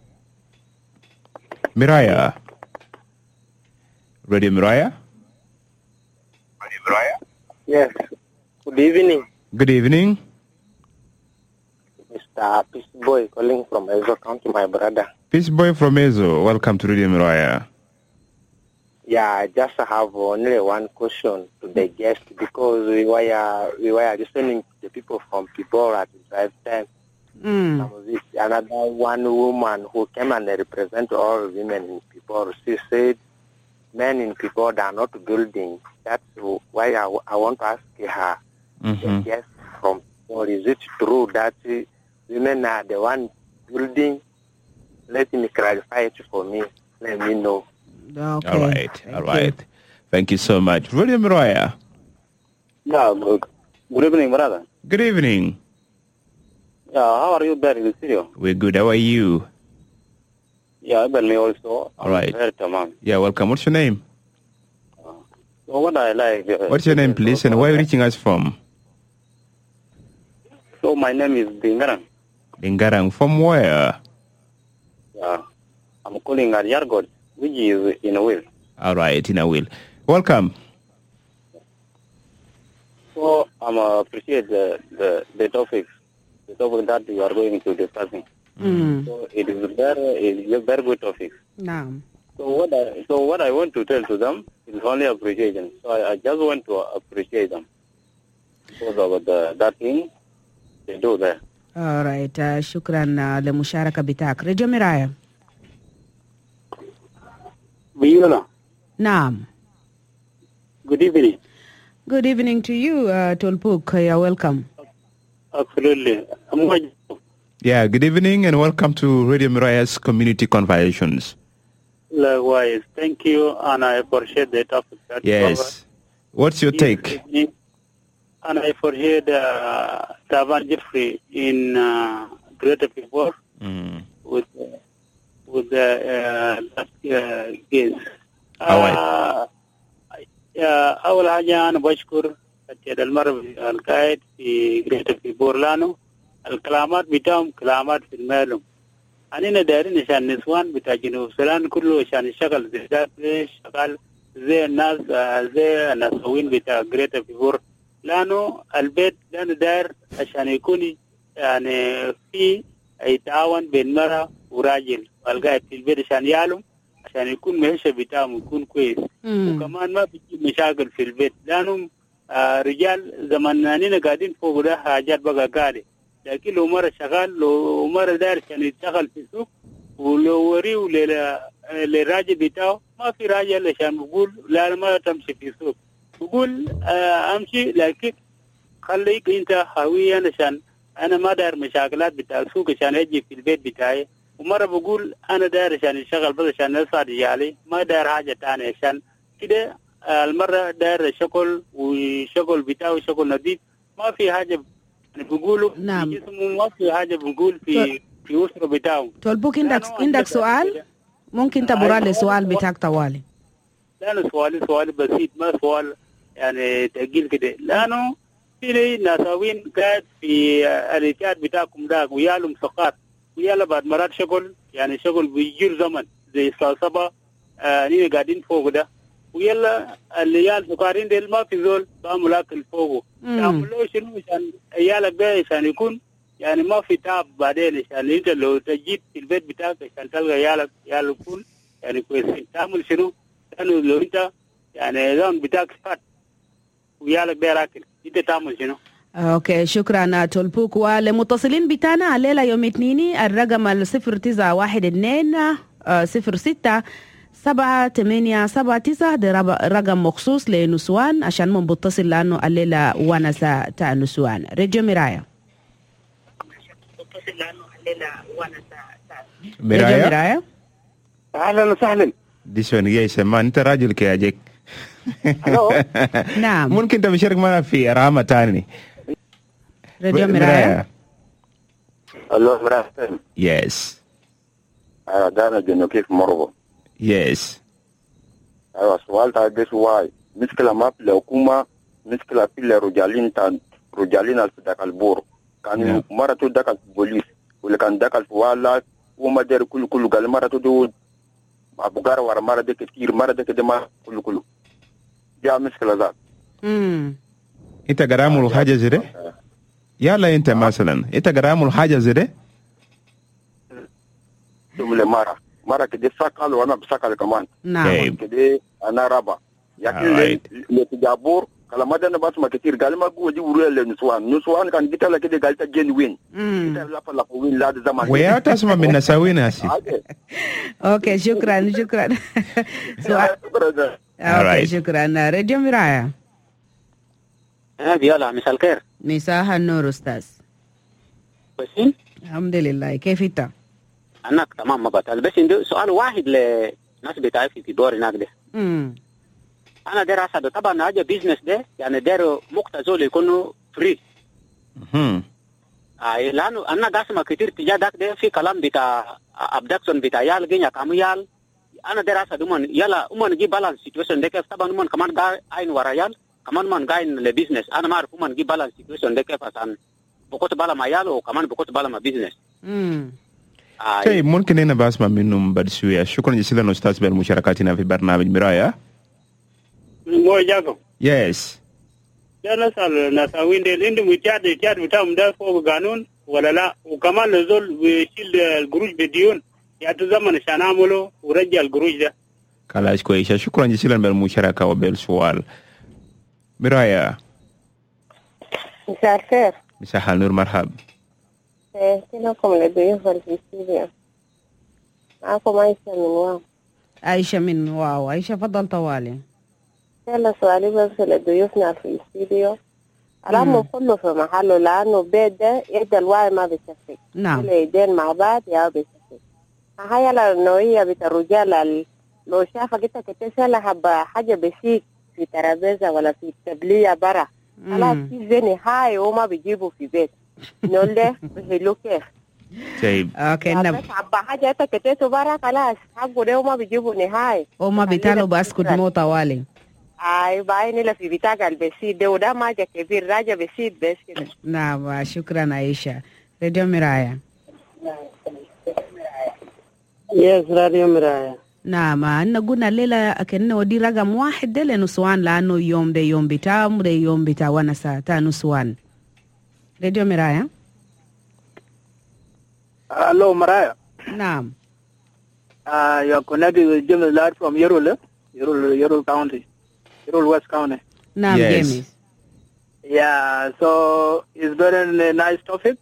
Mariah. Radio Mariah. Radio Mariah. Yes. Good evening, Good evening. Mister Peace Boy calling from Ezo County, my brother. Peace Boy from Ezo. Welcome to Radio Mariah. Yeah, I just have only one question to the guest because we were we were listening to the people from Pibor at the drive time. Mm. Another one woman who came and represent all women in Pibor. She said men in Pibor are not building. That's why I, I want to ask her. Mm-hmm. The guest from Pibor, is it true that women are the one building? Let me clarify it for me. Let me know. Okay. All right. Thank all you. right. Thank you so much. Radio Mariah. Yeah, good, good evening, brother. Good evening. Yeah, how are you there in the studio? We're good. How are you? Yeah, I me also. All right. Very tamam. Yeah, welcome. What's your name? So what I like. Uh, What's your name, please, and where are you reaching us from? So my name is Dingarang. Dingarang. From where? Yeah, I'm calling at Yargod, which is in a will. All right, in a will. Welcome. So I'm uh, appreciate the, the the topic, the topic that you are going to discussing. Mm. So it is very, it is a very good topic. Naam. So what I so what I want to tell to them is only appreciation. So I, I just want to appreciate them because of the that thing they do there. All right. Uh, shukran uh, لمشاركة بتاعك. Radio Miraya. Viola, Naam. good evening. Good evening to you, uh, Tolpuk. Uh, you're welcome. Absolutely. I'm going. Yeah, good evening and welcome to Radio Mariah's Community Conversations. Likewise, thank you, and I appreciate the topic that you covered. Yes. What's your This take? evening. And I appreciate uh, Tavan Jeffrey in uh, Greater People Mm. with uh, with the uh, that uh, case. All right. Uh, أول حاجة أنا بشكر السيد المرء القائد في جريتة في بورلانو الكلامات بتاعهم كلامات في المعلوم أنا دايرين عشان نسوان بتاع جنوب السودان كله عشان يشتغل زي شغال زي الناس زي الناسوين بتاع جريتا بيبور لأنه البيت لأنه داير عشان يكون يعني في يتعاون بين مرأة وراجل والقاعد في البيت عشان يعلم عشان يكون معيشة بتاعهم يكون كويس وكمان ما بيجي مشاكل في البيت لأنه آه رجال زماننا قاعدين فوق ده حاجات بقى قاعدة لكن لو مرة شغال لو مرة داير عشان يشتغل في السوق ولو وريه للراجل بتاعه ما في راجل عشان بقول لا ما تمشي في السوق بقول آه أمشي لكن خليك أنت هويا عشان أنا ما داير مشاكلات بتاع السوق عشان أجي في البيت بتاعي ومرة بقول أنا داير عشان يشتغل بس عشان أساعد عيالي ما داير حاجة تانية عشان كده المرة داير شغل وشغل بتاعه شغل نظيف ما في حاجة بيقولوا نعم ما في حاجة بنقول في في أسرة بتاعهم. تولبوك عندك عندك سؤال ممكن تبرر لي سؤال بتاعك طوالي. لأنه سؤالي سؤال بسيط ما سؤال يعني تقيل كده لأنه في ناساوين قاعد في الاتحاد بتاعكم ده ويالهم سقاط ويالا بعد مرات شغل يعني شغل بيجير زمن زي الساعة سبعة آه نيجي قاعدين فوق ده ويلا العيال سكارين ديل ما في زول بعمل أكل فوقه يعملوا شنو عشان عيالك ده عشان يكون يعني ما في تعب بعدين عشان أنت لو تجيب في البيت بتاعك عشان تلقى عيالك عيالك يكون يعني كويسين تعمل شنو لأنه لو أنت يعني زمان بتاعك فات ويالك ده راكل أنت تعمل شنو. اوكي شكرا تولبوك. والمتصلين بتاعنا الليله يوم اثنين الرقم الصفر تسعة واحد اثنين صفر ستة سبعة ثمانية سبعة تسعة ده رقم مخصوص لنسوان عشان من بتصل لانه الليله ونسة تاع نسوان. راديو مرايا. بتصل لانه الليله ونسة تاع مرايا. مرايا اهلا وسهلا. دي شلون جاي سمان انت راجل كياجك. نعم ممكن انت مشارك معنا في رامة تاني. راديو مرايا. الو مرايا. يس. ايوه ده انا جنو كيف مربو. يس. ايوه السؤال تاع بس واي مشكلة ما في الحكومة مشكلة في الرجالين تاع رجالين اللي في داك البور كان مرة تو داك البوليس واللي كان داك الفوالات وما دار كل كل قال مرة تو ابو غار ورا مرة ديك كتير مرة ديك دما كل كل جاء مشكلة ذات. امم انت قرامل حاجة زي ده؟ يلا انت مثلا انت قرامل حاجة زي ده؟ تقول مرة مرة كده ساكل وانا بساكل كمان. نعم. كده انا رابع. لكن لتجابور كلام ده انا بسمع كتير قال ما قوة دي وريه لنسوان نسوان كان جيت لها كده قالت جين وين. جيت لها فلا وين لا زمان. ويا تسمع من نساوين هسي. اوكي شكرا شكرا. سؤال. اوكي شكرا. راديو مرايا. ها بيلا مساء الخير. مساء النور استاذ. كويسين؟ الحمد لله كيف انت؟ أنا تمام ما بتعال بس عندي سؤال واحد لناس بتاعي في دور هناك ده. امم أنا داير أساعده طبعا حاجة بيزنس ده يعني داير مقتزول يكونوا فري. امم أي لأنه أنا قاسم كتير تجاه داك ده في كلام بتاع أبدكشن بتاع يال جينا كم يال أنا داير أساعده من يلا أمان نجيب بالانس سيتويشن ده كيف طبعا أمان كمان قاين عين ورا يال كمان من قاين لبيزنس أنا ما أعرف أمان نجيب بالانس سيتويشن ده كيف عشان بقول بالا ما يال وكمان بقول بالا ما بيزنس. امم طيب ممكن هنا بسمع منهم بعد شوية. شكرا جزيلا أستاذ بالمشاركتنا في برنامج مرايا. مو جاكم. يس. ده نسأل ناساوين ديل عندهم يتعاد يتعاد بتاعهم ده فوق قانون ولا لا وكمان لزول بيشيل القروش بديون يعطوا زمن عشان يعملوا ورجع القروش ده. خلاص كويس شكرا جزيلا بالمشاركة وبالسؤال. مرايا. مساء الخير. مساء النور مرحبا. كلكم لضيوف الاستوديو. معكم عايشة من واو. عايشة من واو. عايشة فضل طوالي. يلا سؤالي بس لضيوفنا في الاستوديو. الأمر كله في محله لأنه البيت ده يد الواعي ما بيكفي. نعم. كل يدين مع بعض يا بيكفي. هاي النوعية بتاع الرجال لو شافك انت كتسألها بحاجة بسيط في ترابيزة ولا في تبلية برا. خلاص في زني هاي وما بيجيبوا في بيت. نقول له بحلو كيف. طيب. اوكي نعم. عبا حاجة انت كتسو برا خلاص حقه ده وما بيجيبوا نهاية. وما بيتالوا باسكت مو طوالي. اي باين لا في بتاعك البسيط ده وده ما جا كبير راجع بسيط بس كده. نعم شكرا عائشة. راديو مرايا. Yes, Radio Miraya. نعم أنا قلنا الليلة كأنه ودي رقم واحد ده لنسوان لأنه يوم ده يوم بتاعهم ده يوم بتاع ونسا تا نسوان. راديو مرايا. Hello, Miraya. نعم. Uh, you're connected with James Lad from Yerul, Yerul, Yerul County, Yerul West County. نعم Yes. James. Yeah, so it's very nice topic.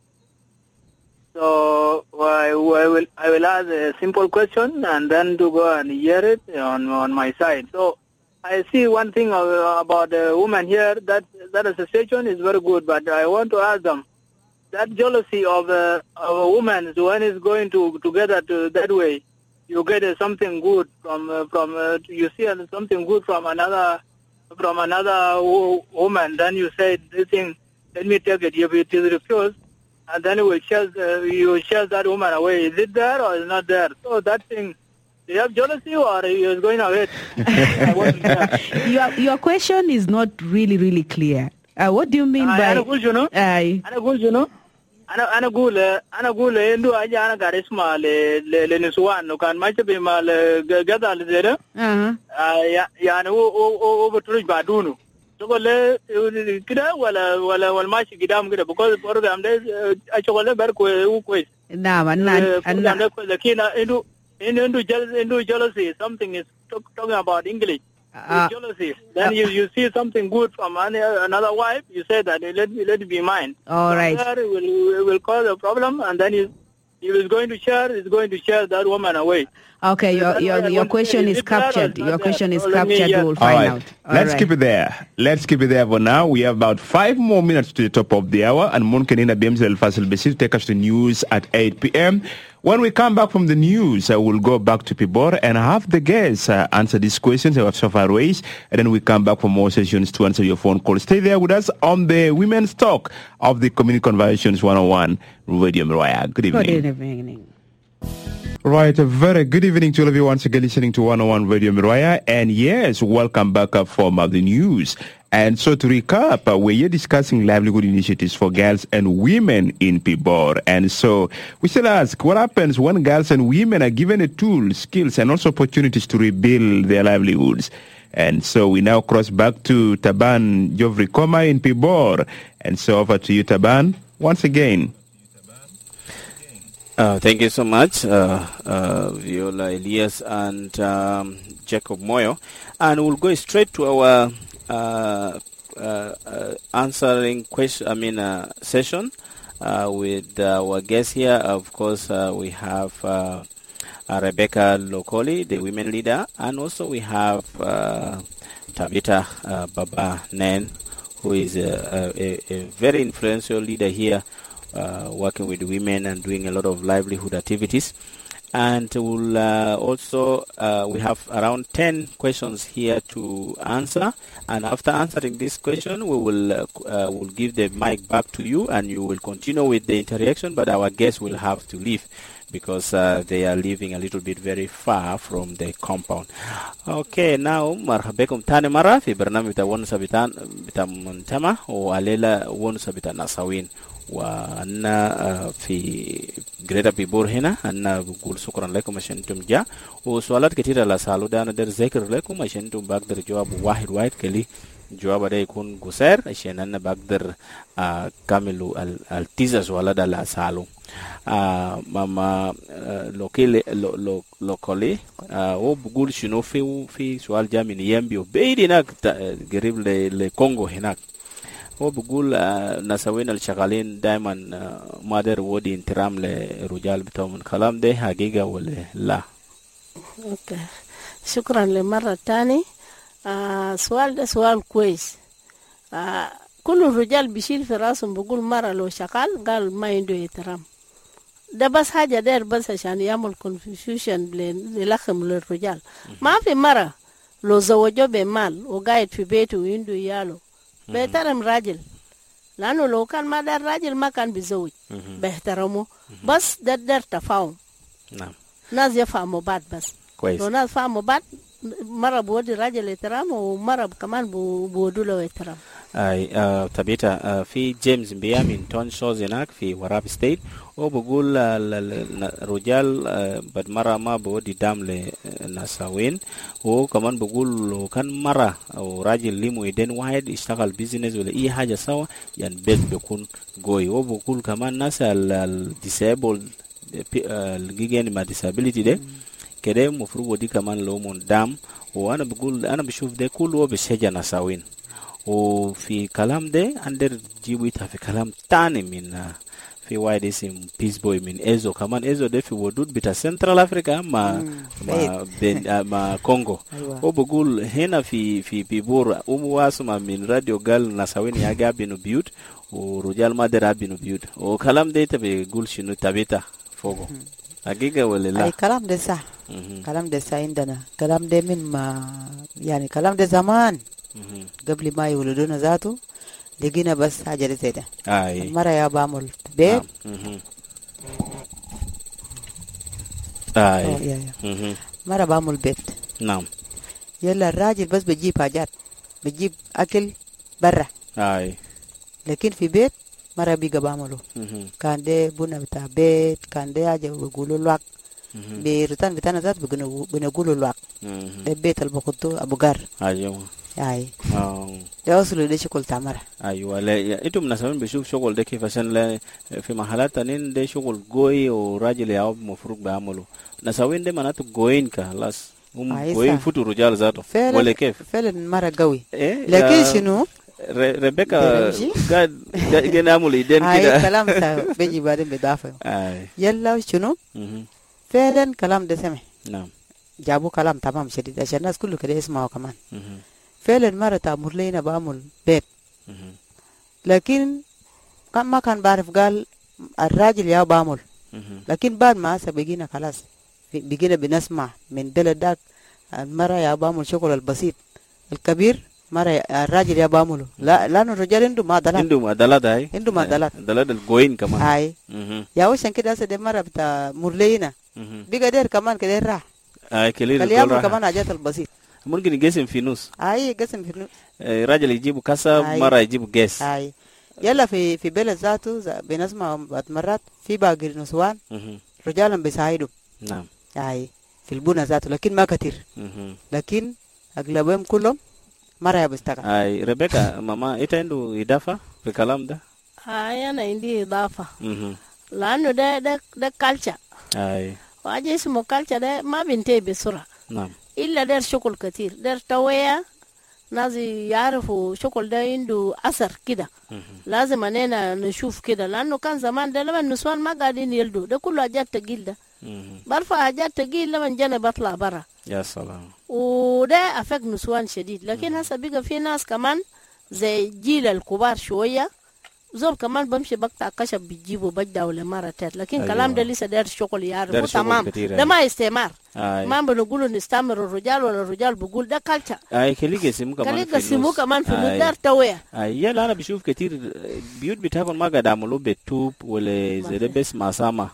So I, I will I will ask a simple question and then to go and hear it on on my side. So I see one thing of, about the woman here that that association is very good, but I want to ask them that jealousy of a of a woman when it's going to together to that way, you get uh, something good from uh, from uh, you see uh, something good from another from another wo- woman, then you say this thing, let me take it. If it is refused, and then you will chase uh, you chase that woman away. Is it there or is not there? So that thing, do you have jealousy or is going ahead? I want to know. Your your question is not really really clear. Uh, what do you mean Ah, by? أنا أقول شنو؟ أي. أنا أقول شنو؟ أنا أنا أقول أنا أقول إنه أجي أنا قاعد أسمع ل ل لنسوان وكان ما يشبه مع الجذع اللي زي ده. أها. يعني هو هو هو بترج بعدونه. تقول كده ولا ولا ولا ماشي قدام كده because برضه عم ده أشغله بركو هو كويس. نعم أنا أنا. لكن إنه إنه إنه jealousy إنه jealousy something is talking about English. Uh, jealousy. Then uh, you, you see something good from any, another wife, you say that let me let it be mine. All right. There it will it will cause a problem, and then you he is going to share is going to share that woman away. Okay, your your your question is captured. Your question is captured. We will find out. All Let's right. keep it there. Let's keep it there for now. We have about five more minutes to the top of the hour, and Munkenina Bims El Fasil Besir take us to news at eight p.m. When we come back from the news, uh, we'll go back to Pibor and have the guests uh, answer these questions that have so far raised, and then we come back for more sessions to answer your phone calls. Stay there with us on the Women's Talk of the Community Conversations one oh one Radio Miraya. Good evening. Good evening. Right, a very good evening to all of you once again listening to one oh one Radio Miraya. And yes, welcome back up from uh, the news. And so to recap, uh, we're here discussing livelihood initiatives for girls and women in Pibor. And so we still ask, what happens when girls and women are given the tools, skills, and also opportunities to rebuild their livelihoods? And so we now cross back to Taban Jovri Koma in Pibor. And so over to you, Taban, once again. Uh, thank you so much, uh, uh, Viola Elias and um, Jacob Moyo. And we'll go straight to our uh, uh, uh, answering question, I mean, uh, session uh, with our guests here. Of course, uh, we have uh, uh, Rebecca Lokoli, the women leader, and also we have uh, Tabitha uh, Baba Nen, who is a, a, a very influential leader here. Uh, working with women and doing a lot of livelihood activities. And we'll uh, also, uh, we have around ten questions here to answer. And after answering this question, we will uh, uh, will give the mic back to you and you will continue with the interaction, but our guests will have to leave because uh, they are living a little bit very far from the compound. Okay, now marhabekum tani mara fi barnamij bita wonu sabitan bita muntama wa alela wonu sabitan nasawin. وأنا في جريدة بيبور هنا أنا بقول شكرا لكم عشان أنتم جاء وسؤالات كثيرة لا سألوا ده أنا در ذكر لكم عشان أنتم بقدر جواب واحد واحد كلي جواب ده يكون قصير عشان أنا بقدر كاملوا التيزة سؤال ده لا سألوا ماما لوكيلي لوكولي هو بقول شنو في في سؤال جاء من يامبيو بعيد هناك قريب لكونغو هناك هو بقول نسوين الشغالين دائما ما دير ودي انترام للرجال بتوعهم الكلام ده حقيقة ولا لا؟ اوكي شكرا لمرة تاني. آه سؤال ده سؤال كويس. آه كل الرجال بيشيل في راسهم بقول مرة لو شغال قال ما عنده احترام. ده بس حاجة داير بس عشان يعمل confusion للخم للرجال. ما في مرة لو زوجه بمال وقاعد في بيته وعنده يالو بيحترم راجل لأنه لو كان ما دار راجل ما كان بيزوج بيحترمه بس ده دار تفاهم. نعم ناس يفهموا بعض بس كويس. لو ناس فهموا بعض مرة بودي راجل احترام ومرة كمان بودوا له احترام. اي آه تبيتا آه في جيمس بيا من تون شوز هناك في وراب ستيت، هو بقول الرجال آه بعد مرة ما بودي دام لنساوين، هو كمان بقول لو كان مرة او راجل ليه يدين واحد يشتغل بيزنس ولا اي حاجة سوا يعني بيت بيكون قوي. هو بقول كمان ناس الديسابل الجيجين ما ديسابيليتي ده كده المفروض ودي كمان لهم دام. وانا بقول انا بشوف ده كله بشجع نساوين. وفي كلام ده عندر جيبويتها في كلام تاني من في واحد اسم بيس بوي من ايزو كمان. ايزو ده في ودود بتاع سنترال افريكا ما ما, بين ما كونغو. هو بقول هنا في في بيبور واسمع من راديو قال نساوين يا بينو بيوت ورجال ما درا بينو بيوت. وكلام ده تبيقول شنو تبيتا فوقه حقيقة ولا لا؟ اي كلام ده صح. كلام ده صح عندنا. كلام ده من ما يعني كلام ده زمان قبل ما يولدونا ذاته لقينا بس حاجة زي ده. المرة يا بعمل بيت اي مرة بعمل بيت. نعم. يلا الراجل بس بجيب حاجات بجيب أكل برا. اي لكن في بيت مرة بيجا بعمله. كان ده بنا بتاع بيت كان ده حاجة بيقولوا الوقت بيرتان بتاعنا ذات بنقولوا الوقت. ده بيت البقطو أبو قار. ايوه اي اه ده اصله ده شغل تمره. ايوه لا انتم مناسبين بشوف شغل ده كيف عشان في محلات تانيين ده شغل قوي وراجل يا مفروض بيعملوا نساوين ده معناته قويين خلاص هم قويين فوتوا رجال ذاته ولا كيف فعلا مره قوي. إيه؟ لكن شنو ريبيكا قاعد قاعد نعمل ايدين كده. اي كلام صح بيجي بعدين بدافع. يلا شنو فعلا كلام ده سمع. نعم جابوا كلام تمام شديد عشان الناس كله كده يسمعوا كمان. فعلا مرة تأمر لينا بعمل بيت. لكن كان ما كان بعرف قال الراجل يا بعمل. لكن بعد ما هسه بقينا خلاص بقينا بنسمع من دل داك المرة يا بعمل شغل البسيط الكبير مرة الراجل يا بعمله. لا لأنه الرجال عنده ما دلات. عنده ما دلات هاي. عنده ما دلات. دلات القوين كمان. هاي. يا وشان كده هسه دي مرة بتاع مرلينا. بقى دير كمان كده راح. هاي كليل. كليامه كمان حاجات البسيط. ممكن يقسم في نص. اي يقسم في نص. راجل يجيبوا كسب مرة يجيبوا جيس. اي يلا في في بلد ذاته بنسمع بعض مرات في باقي نسوان رجالا بيساعدوا. نعم. اي في البنى ذاته لكن ما كتير. لكن اغلبهم كلهم مرة بيشتغل. اي ريبيكا ماما انت عنده اضافة في الكلام ده؟ اي انا عندي اضافة. لانه ده ده ده كالتشر. اي واجي اسمه كالتشر ده ما بينتهي بسرعة. نعم. إلا دير شغل كتير دير توية ناس يعرفوا شغل ده عنده أثر كده. لازم أننا نشوف كده لأنه كان زمان ده لما النسوان ما قاعدين يلدوا ده كله حاجات تقيل ده. برفع حاجات تقيل لما جانا بطلع برا. يا سلام. وده أفق نسوان شديد لكن هسه بقى في ناس كمان زي جيل الكبار شوية زول كمان بمشي بقطع كشف بيجيبوا بجدة ولا مرتين لكن أيوة. كلام ده لسه داير شغل يعرفوا تمام ده ما استمر. ما بنقولوا نستمر الرجال ولا الرجال بقول ده كلتشر. اي خليك يسموه كمان خليك يسموه كمان في دار تويه. اي يلا انا بشوف كتير بيوت بتاعهم ما قاعد يعملوا بتوب ولا زي ده بس ما سامع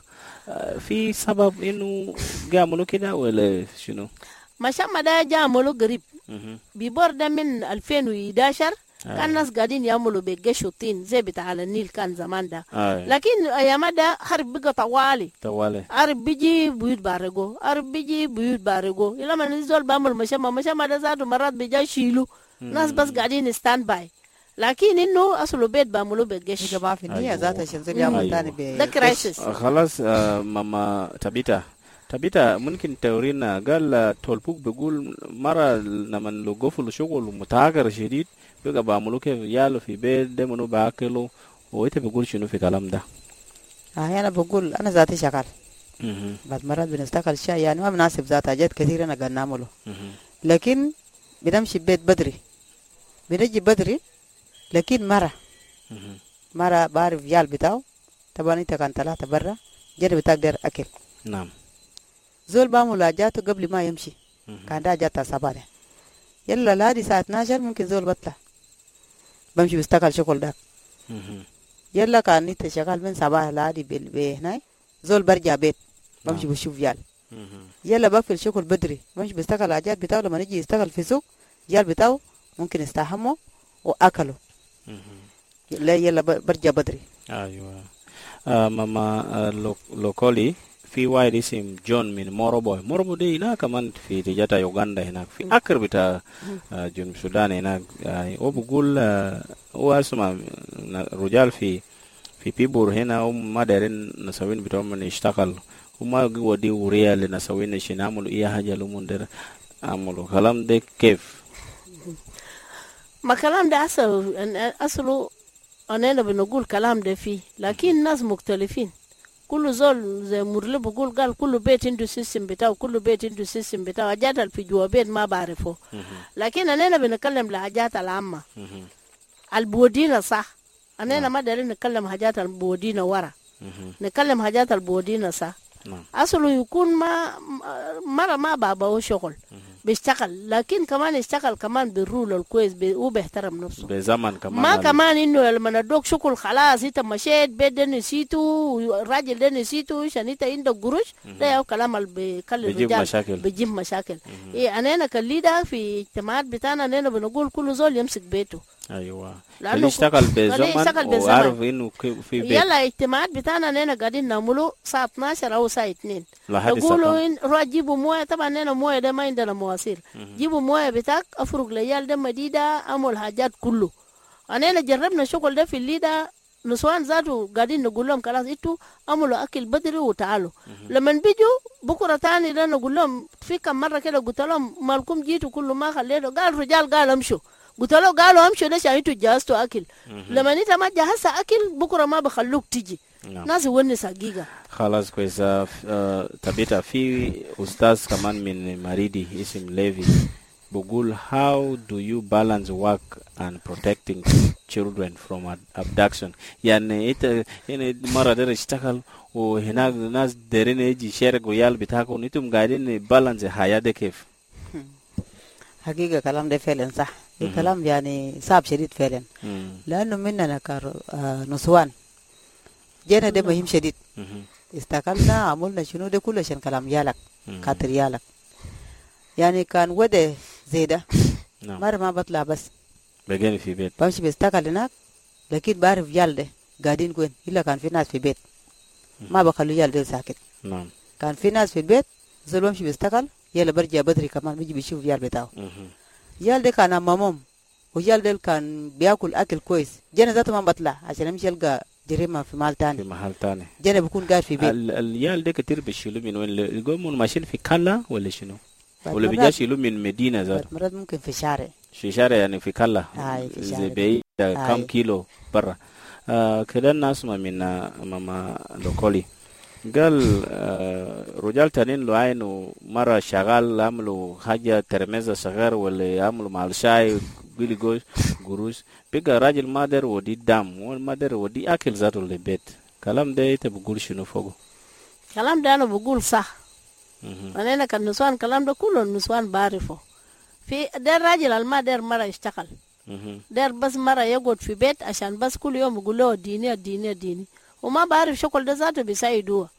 في سبب انه يعملوا كده ولا شنو؟ ما شاء الله ده جاملوا قريب بيبور ده من ألفين وإحداشر كان ناس قاعدين يعملوا بيجيشوا طين زي بتاع النيل كان زمان ده. آه. لكن ايام ده حرب بقى طوالي طوالي حرب بيجي بيوت بارغو حرب بيجي بيوت بارغو إلا ما نزول بعمل مشما مشما ده زادوا مرات بيجي يشيلوا ناس بس قاعدين ستاند باي لكن انه اصله بيت بعملوا بيجيش يا جماعه في النيه ذاتها عشان زي يعمل ثاني ب ده كرايسيس. خلاص آه ماما تبيتا تبيتا ممكن تورينا قال تولبوك بيقول مرة لما لقوا شغل متاخر شديد بقى بعملوا كيف يالو في بيت ده منو باكلوا وانت بيقول شنو في كلام ده؟ اه انا بقول انا ذاتي شغال بعد مرات بنستقل شيء يعني ما مناسب ذات حاجات كثيره انا قاعد نعمله لكن بنمشي بيت بدري بنجي بدري لكن مرة مرة بعرف يال بتاعه طبعا انت كان ثلاثة برا جري بتقدر اكل. نعم. زول بعمل حاجاته قبل ما يمشي كان ده حاجات صباحا يلا لا دي الساعة اثناشر ممكن زول بطلع بمشي بستقل شغل ده. يلا كان انت شغال من صباح لا دي هنا زول برجع بيت بمشي بشوف يال. يلا بقفل شغل بدري بمشي بستقل حاجات بتاعه لما نجي يستقل في سوق يال بتاعه ممكن يستحموا واكلوا لا يلا برجع بدري. ايوه. آه ماما آه لو لوكولي في واحد اسم جون من موربو. موربو دي هنا كمان في تجارة يوغندا هناك في آخر بتاع آه جنوب السودان هناك. آه هو بقول آه هو اسمع رجال في في بيبور هنا هم ما دارين نسوين بتوعهم من يشتغل وما ودي وريا لنسوين عشان يعملوا اي حاجة لهم در عملوا كلام ده كيف؟ ما كلام ده أصل أصله أنا بنقول كلام ده فيه لكن الناس مختلفين. كل زول زي مرلي بقول قال كل بيت عنده سيستم بتاعه كل بيت عنده سيستم بتاعه. حاجات في جوا بيت ما بعرفه لكن أنا بنتكلم لحاجات العامة البودينا صح. أنا ما دارين نتكلم حاجات البودينا ورا نتكلم حاجات البودينا صح. أصله يكون ما مرة ما بابا شغل بيشتغل لكن كمان يشتغل كمان بالرول الكويس هو بيحترم نفسه بزمن كمان ما كمان إنه لما ندوك شغل خلاص إنت مشيت بيت ده نسيته الراجل ده نسيته عشان إنت عندك قروش ده يا كلام اللي بيكلم بيجيب مشاكل بيجيب مشاكل. إيه أنا كليدا في اجتماعات بتاعنا أنا بنقول كل زول يمسك بيته. ايوه اللي يشتغل بزمن وعارف انه في بيت. يلا اجتماعات بتاعنا نحن قاعدين نعمله الساعه اثناشر او الساعه اثنين يقولوا ان روح جيبوا مويه. طبعا نحن مويه ده ما عندنا مواسير. جيبوا مويه بتاعك افرق ليال ده مديده اعمل حاجات كله. انا جربنا الشغل ده في الليده نسوان ذاته قاعدين نقول لهم خلاص انتوا اعملوا اكل بدري وتعالوا. لما بيجوا بكره ثاني ده نقول لهم في كم مره كده قلت لهم مالكم جيتوا كله ما خليتوا. قال الرجال قال امشوا. قلت له قالوا امشوا ده عشان انتوا جهزتوا اكل. لما انت ما جهزت اكل بكره ما بخلوك تيجي. ناس ونس حقيقه. خلاص كويس. آه تبيتا في استاذ كمان من مريدي اسم ليفي بقول how do you balance work and protecting children from abduction. يعني انت يعني مره ده اشتغل وهناك ناس دارين يجي يشاركوا عيال بتاعكم انتم قاعدين بالانس الحياه ده كيف؟ حقيقه كلام ده فعلا صح. الكلام يعني صعب شديد فعلا لانه مننا كنسوان جينا ده مهم شديد. استقلنا عملنا شنو ده كله عشان كلام يالك خاطر يالك. يعني كان وده زي ده مرة ما بطلع بس بجاني في بيت بمشي بستقل هناك لكن بعرف يال ده قاعدين وين إلا كان في ناس في بيت ما بخلوا يال ده ساكت. نعم كان في ناس في البيت زول بمشي بستقل يلا برجع بدري كمان بيجي بيشوف يال بتاعه. يال ده كان أمامهم ويال ده كان بياكل أكل كويس. جانا ذاته ما بطلع عشان أمشي ألقى جريمة في محل تاني في محل تاني. جانا بكون قاعد في بيت. اليال ده كتير بيشيلوا من وين؟ يقومون ماشيين في كلا ولا شنو؟ ولا بيجاشيلوا من مدينة ذات؟ مرات ممكن في شارع. في شارع يعني في كلا. آه في شارع. زي بعيد كم كيلو برا. آه كده الناس ما من ماما لوكولي قال آه رجال تانين لو عينوا مرة شغال عملوا حاجة ترميزة صغير ولا عملوا مع الشاي قولي جوش قروش بقى راجل مادر ودي دم والمادر ودي أكل ذاته للبيت. كلام ده انت بقول شنو فوقه؟ كلام ده أنا بقول صح. أنا كنسوان كلام ده كله النسوان بعرفه. في ده الراجل الما دير مرة يشتغل. دير بس مرة يقعد في بيت عشان بس كل يوم يقول له ديني ديني ديني وما بعرف شغل ده ذاته بيساعدوه.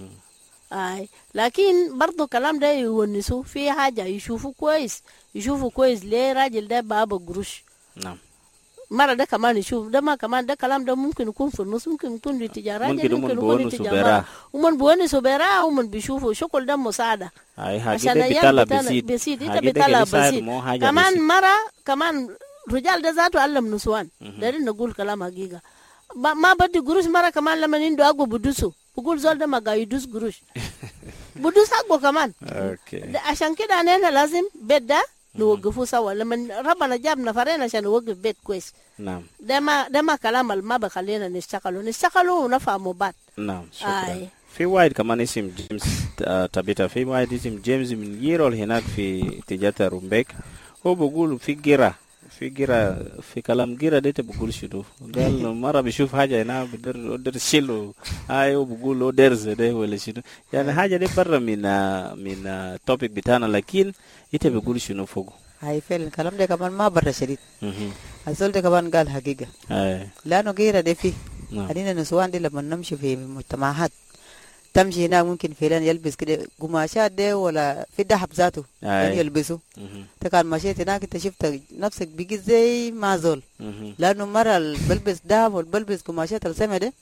آي لكن برضو كلام ده يونسوا في حاجة يشوفوا كويس يشوفوا كويس ليه راجل ده بابا قروش. نعم مرة ده كمان يشوف ده ما كمان ده كلام ده ممكن يكون في النص ممكن يكون لتجارة ممكن يكون لتجارة ومن بونسوا برا ومن بيشوفوا شغل ده مساعدة عشان يلا بسيط بسيط انت بتطلع بسيط كمان مرة كمان رجال ده ذاته علم نسوان دارين نقول كلام حقيقة ما بدي قروش مرة كمان لما نندو أقوى بدوسو بقول زول ده ما قاعد يدوس قروش بدوس أقوى كمان. عشان كده أنا لازم بيت ده نوقفه سوا لما ربنا جاب نفرين عشان نوقف بيت كويس. نعم ده ما ده ما كلام ما بخلينا نشتغلوا نشتغلوا ونفهموا بعض. نعم شكرا. في واحد كمان اسم جيمس تابيتا في واحد اسم جيمس من ييرول هناك في تجارة رومبيك هو بقول في جيرة في جيرة في كلام جيرة ده تبقول شنو قال مرة بيشوف حاجة هنا بدر بدر شيله هاي وبقول له درس ده ولا شنو يعني حاجة ده برا من من توبيك بتاعنا لكن انت بقول شنو فوقه. هاي فعلا الكلام ده كمان ما برا شديد. الزول ده كمان قال حقيقة. هاي لأنه جيرة ده فيه. خلينا نسوان دي لما نمشي في مجتمعات تمشي هناك ممكن فلان يلبس كده قماشات ده ولا في دهب ذاته يعني يلبسوا. تكان مشيت هناك انت شفت نفسك بيجي زي ما زول، لانه مرة بلبس دهب والبلبس قماشات السمه ده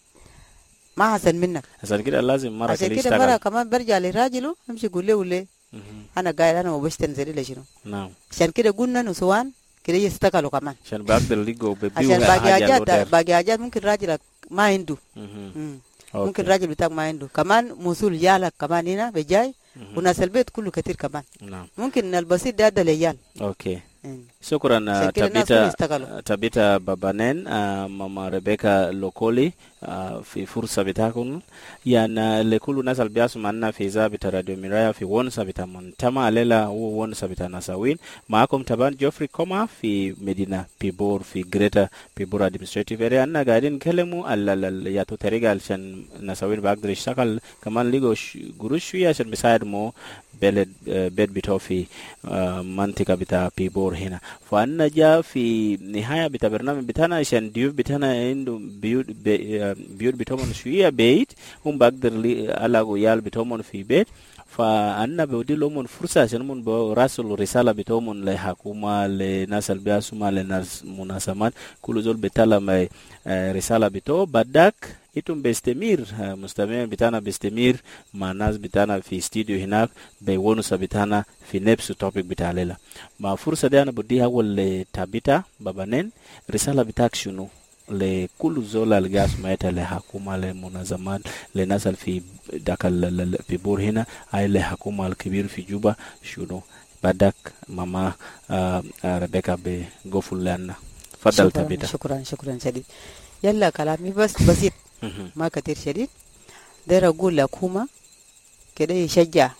ما حسن منك. عشان كده لازم مرة عشان كده مرة كمان برجع لراجله امشي يقول له ولا انا قاعد انا ما بشتنزل لي شنو. نعم. عشان كده قلنا نسوان كده يستقلوا كمان عشان بقدر ليجو ببيو عشان باقي حاجات باقي حاجات ممكن راجلك ما عنده. أوكي. ممكن راجل بتاعك ما عنده كمان مسؤول يالك كمان هنا بجاي وناس البيت كله كتير كمان. نعم. ممكن البسيط ده ده ليال. اوكي. شكرا تابيتا تابيتا بابانين آه ماما ريبيكا لوكولي آه في فرصة بتاعكم يعني لكل الناس اللي بيسمعنا في إذاعة راديو ميرايا في ونسا بتاع منتما ليلة هو ونسا بتاع نساوين. معكم تبان جوفري كوما في مدينة بيبور في جريتا بيبور ادمنستريتيف اريا. أنا قاعدين نتكلموا على ياتو طريقة عشان نساوين بقدر يشتغل كمان ليجو قروش شوية عشان بيساعد مو بلد بيت بتاعه في منطقة بتاع بيبور هنا. فأنا جاء في نهاية بتاع برنامج بتاعنا عشان ديوب بتاعنا عنده بيوت بيوت بتاعهم شوية بيت هم بقدر ألاقوا يال بتاعهم في بيت. فأنا بودي لهم فرصة عشان من براسل رسالة بتاعهم لحكومة لناس البياسمة لناس مناسبات كل زول بتاعهم رسالة بتاعه بدك إتم بيستمر مستمع بتاعنا بيستمر مع ناس بتاعنا في استوديو هناك بيونسا بتاعنا في نفس التوبيك بتاع ليلة. ما فرصة دي أنا بديها أول لتابيتا بابانين رسالة بتاعك شنو لكل زول الجاس مايتا لحكومة لمنظمات لناس في داخل في بور هنا أي لحكومة الكبير في جوبا شنو بدك ماما آه آه ريبيكا بغفل لنا. فضل تابيتا. شكرا شكرا شديد. يلا كلامي بس بسيط ما كتير شديد. داير أقول لحكومة كده يشجع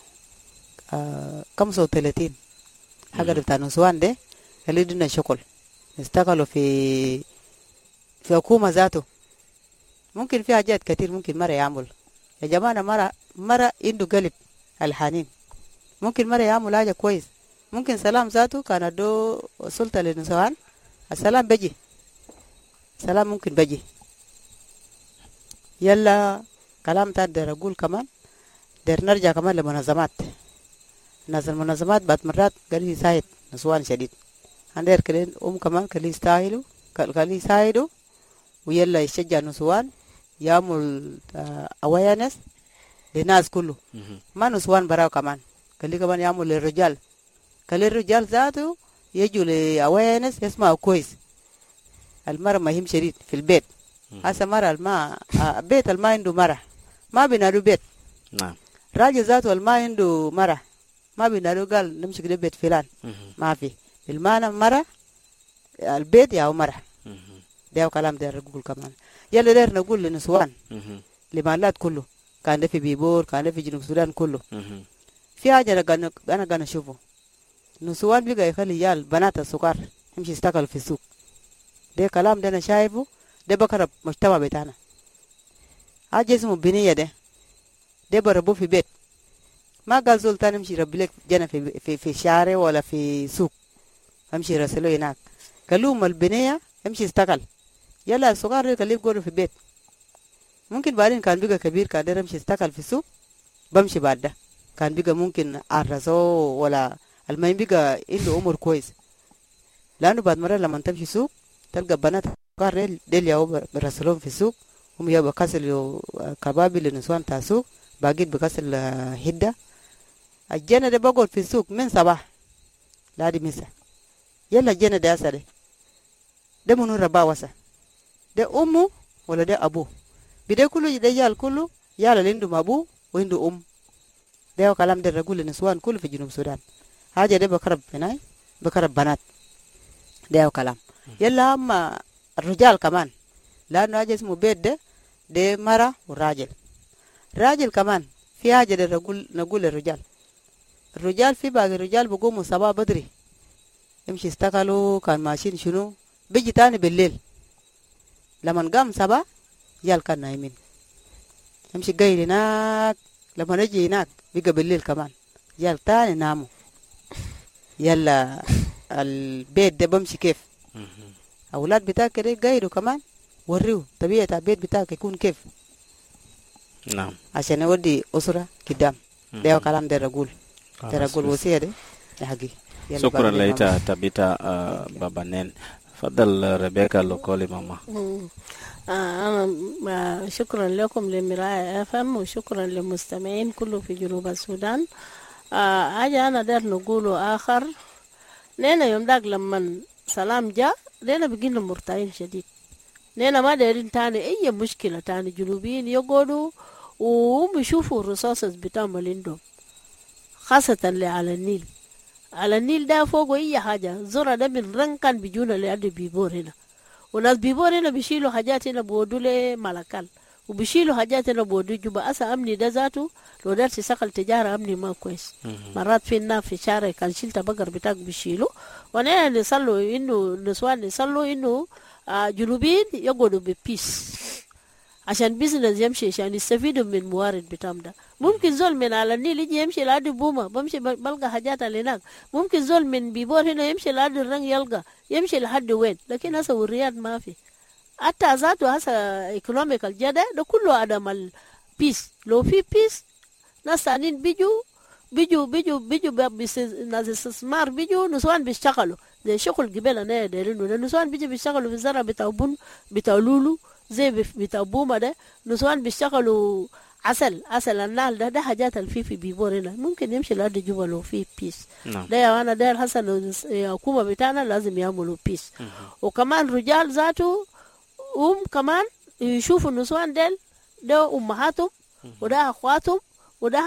آه خمسة وثلاثين حاجة بتاع نسوان ده اللي يدونا شغل يستقلوا في في حكومة ذاته. ممكن في حاجات كتير ممكن مرة يعمل يا جماعة مرة مرة عنده قلب الحنين ممكن مرة يعمل حاجة كويس. ممكن سلام ذاته كان دو سلطة للنسوان السلام بجي سلام ممكن بجي. يلا كلام تاني داير أقول كمان داير نرجع كمان لمنظمات. ناس المنظمات بعد مرات قال يساعد نسوان شديد عندير كلين أم كمان قال يستاهلوا قال يساعدوا ويلا يشجع نسوان يعمل أويرنس للناس كله ما نسوان براو كمان قال كمان يعمل للرجال قال الرجال ذاته يجوا لأويرنس يسمعوا كويس. المرة مهم شديد في البيت. هسه مرة الما بيت الما عنده مرة ما بينادوا بيت. نعم. راجل ذاته الما عنده مرة ما بينادوا قال نمشي كده بيت فلان ما في المانا مرة البيت يا مرة. ده كلام ده نقول كمان. يلا داير نقول للنسوان لمالات كله كان ده في بيبور كان ده في جنوب السودان كله. في حاجة أنا أنا أنا أشوفه نسوان بيجا يخلي يال بنات السكر يمشي يستقل في السوق. ده كلام ده أنا شايفه ده بكرة مجتمع بتاعنا. حاجة اسمه بنية ده ده بربوه في بيت ما قال زولتان يمشي يربي لك جنة في في في شارع ولا في سوق امشي يرسله هناك. قالوا البنية يمشي يستقل يلا الصغار اللي يقولوا في بيت. ممكن بعدين كان بيجا كبير كان ده يمشي يستقل في السوق بمشي بعد ده كان بيجا ممكن عرسه ولا المهم بيجا عنده عمر كويس. لأنه بعد مرة لما تمشي سوق تلقى بنات صغار ديل ياو برسلهم في السوق هم يا بكسل كبابي للنسوان تاع السوق باقيت بكسل هدة. الجنة ده بقعد في السوق من صباح لا دي مسا يلا الجنة ده أسره ده منو ربا وسا ده أمه ولا ده أبوه بده كله ده يال كله يال اللي عنده أبوه وعنده أم. ده كلام ده رجول النسوان كله في جنوب السودان. حاجة ده بكرب هناي بكرب بنات ده كلام. يلا أما الرجال كمان لأنه حاجة اسمه بيت ده ده مرة وراجل. راجل كمان في حاجة ده نقول نقول للرجال. الرجال في باقي الرجال بقوموا صباح بدري يمشي يستقلوا كان ماشيين شنو بيجي تاني بالليل لما قام صباح يال كان نايمين يمشي قايل هناك لما نجي هناك بيجي بالليل كمان يال تاني ناموا. يلا البيت ده بمشي كيف أولاد بتاعك كده قايلوا كمان وريو طبيعة البيت بتاعك يكون كيف. نعم عشان يودي أسرة قدام. ده كلام ده رجول ده رجول وصية ده يا حقي. شكرا لك تابيتا بابا نين. تفضل ريبيكا لوكولي ماما. أنا شكرا لكم لمراية اف ام وشكرا للمستمعين كله في جنوب السودان. حاجة أنا داير نقوله آخر، نينا يوم داك لما سلام جاء نينا بقينا مرتاحين شديد، نينا ما دايرين تاني أي مشكلة تاني. جنوبيين يقعدوا وبيشوفوا الرصاصة بتعمل عندهم، خاصة اللي على النيل. على النيل ده فوق أي حاجة زورا ده من رنكان بيجونا لعند بيبور هنا، وناس بيبور هنا بيشيلوا حاجات هنا بودوا لي ملكال وبيشيلوا حاجات هنا بودوا جوبا. أسا أمني ده ذاته لو دار تساقل تجارة أمني ما كويس. مرات في الناس في شارع كان شيلت بقر بتاعك بيشيلوا، ونحن نصلوا إنه نسوان نصلوا إنه آه جنوبين يقعدوا ببيس عشان بيزنس يمشي عشان يستفيدوا من موارد بتاعهم ده. ممكن زول من على النيل يجي يمشي لعند بوما بمشي بلقى حاجات اللي هناك، ممكن زول من بيبور هنا يمشي لعند الرنج يلقى يمشي لحد وين. لكن هسه والرياض ما في حتى ذاته هسه ايكونوميكال جدا ده كله عدم البيس. لو في بيس ناس ثانيين بيجوا بيجوا بيجوا بيجوا بس ناس استثمار بيجوا نسوان بيشتغلوا زي شغل قبل انا دايرينه. نسوان بيجوا بيشتغلوا في الزرع بتاع بن بتاع لولو زي بتاع بوما ده. نسوان بيشتغلوا عسل عسل النال ده ده حاجات الفي في بيبور هنا ممكن يمشي لحد جوبا لو في بيس. نعم. ده انا داير حسن الحكومه بتاعنا لازم يعملوا بيس. وكمان رجال ذاته هم كمان يشوفوا النسوان ديل ده امهاتهم وده اخواتهم وده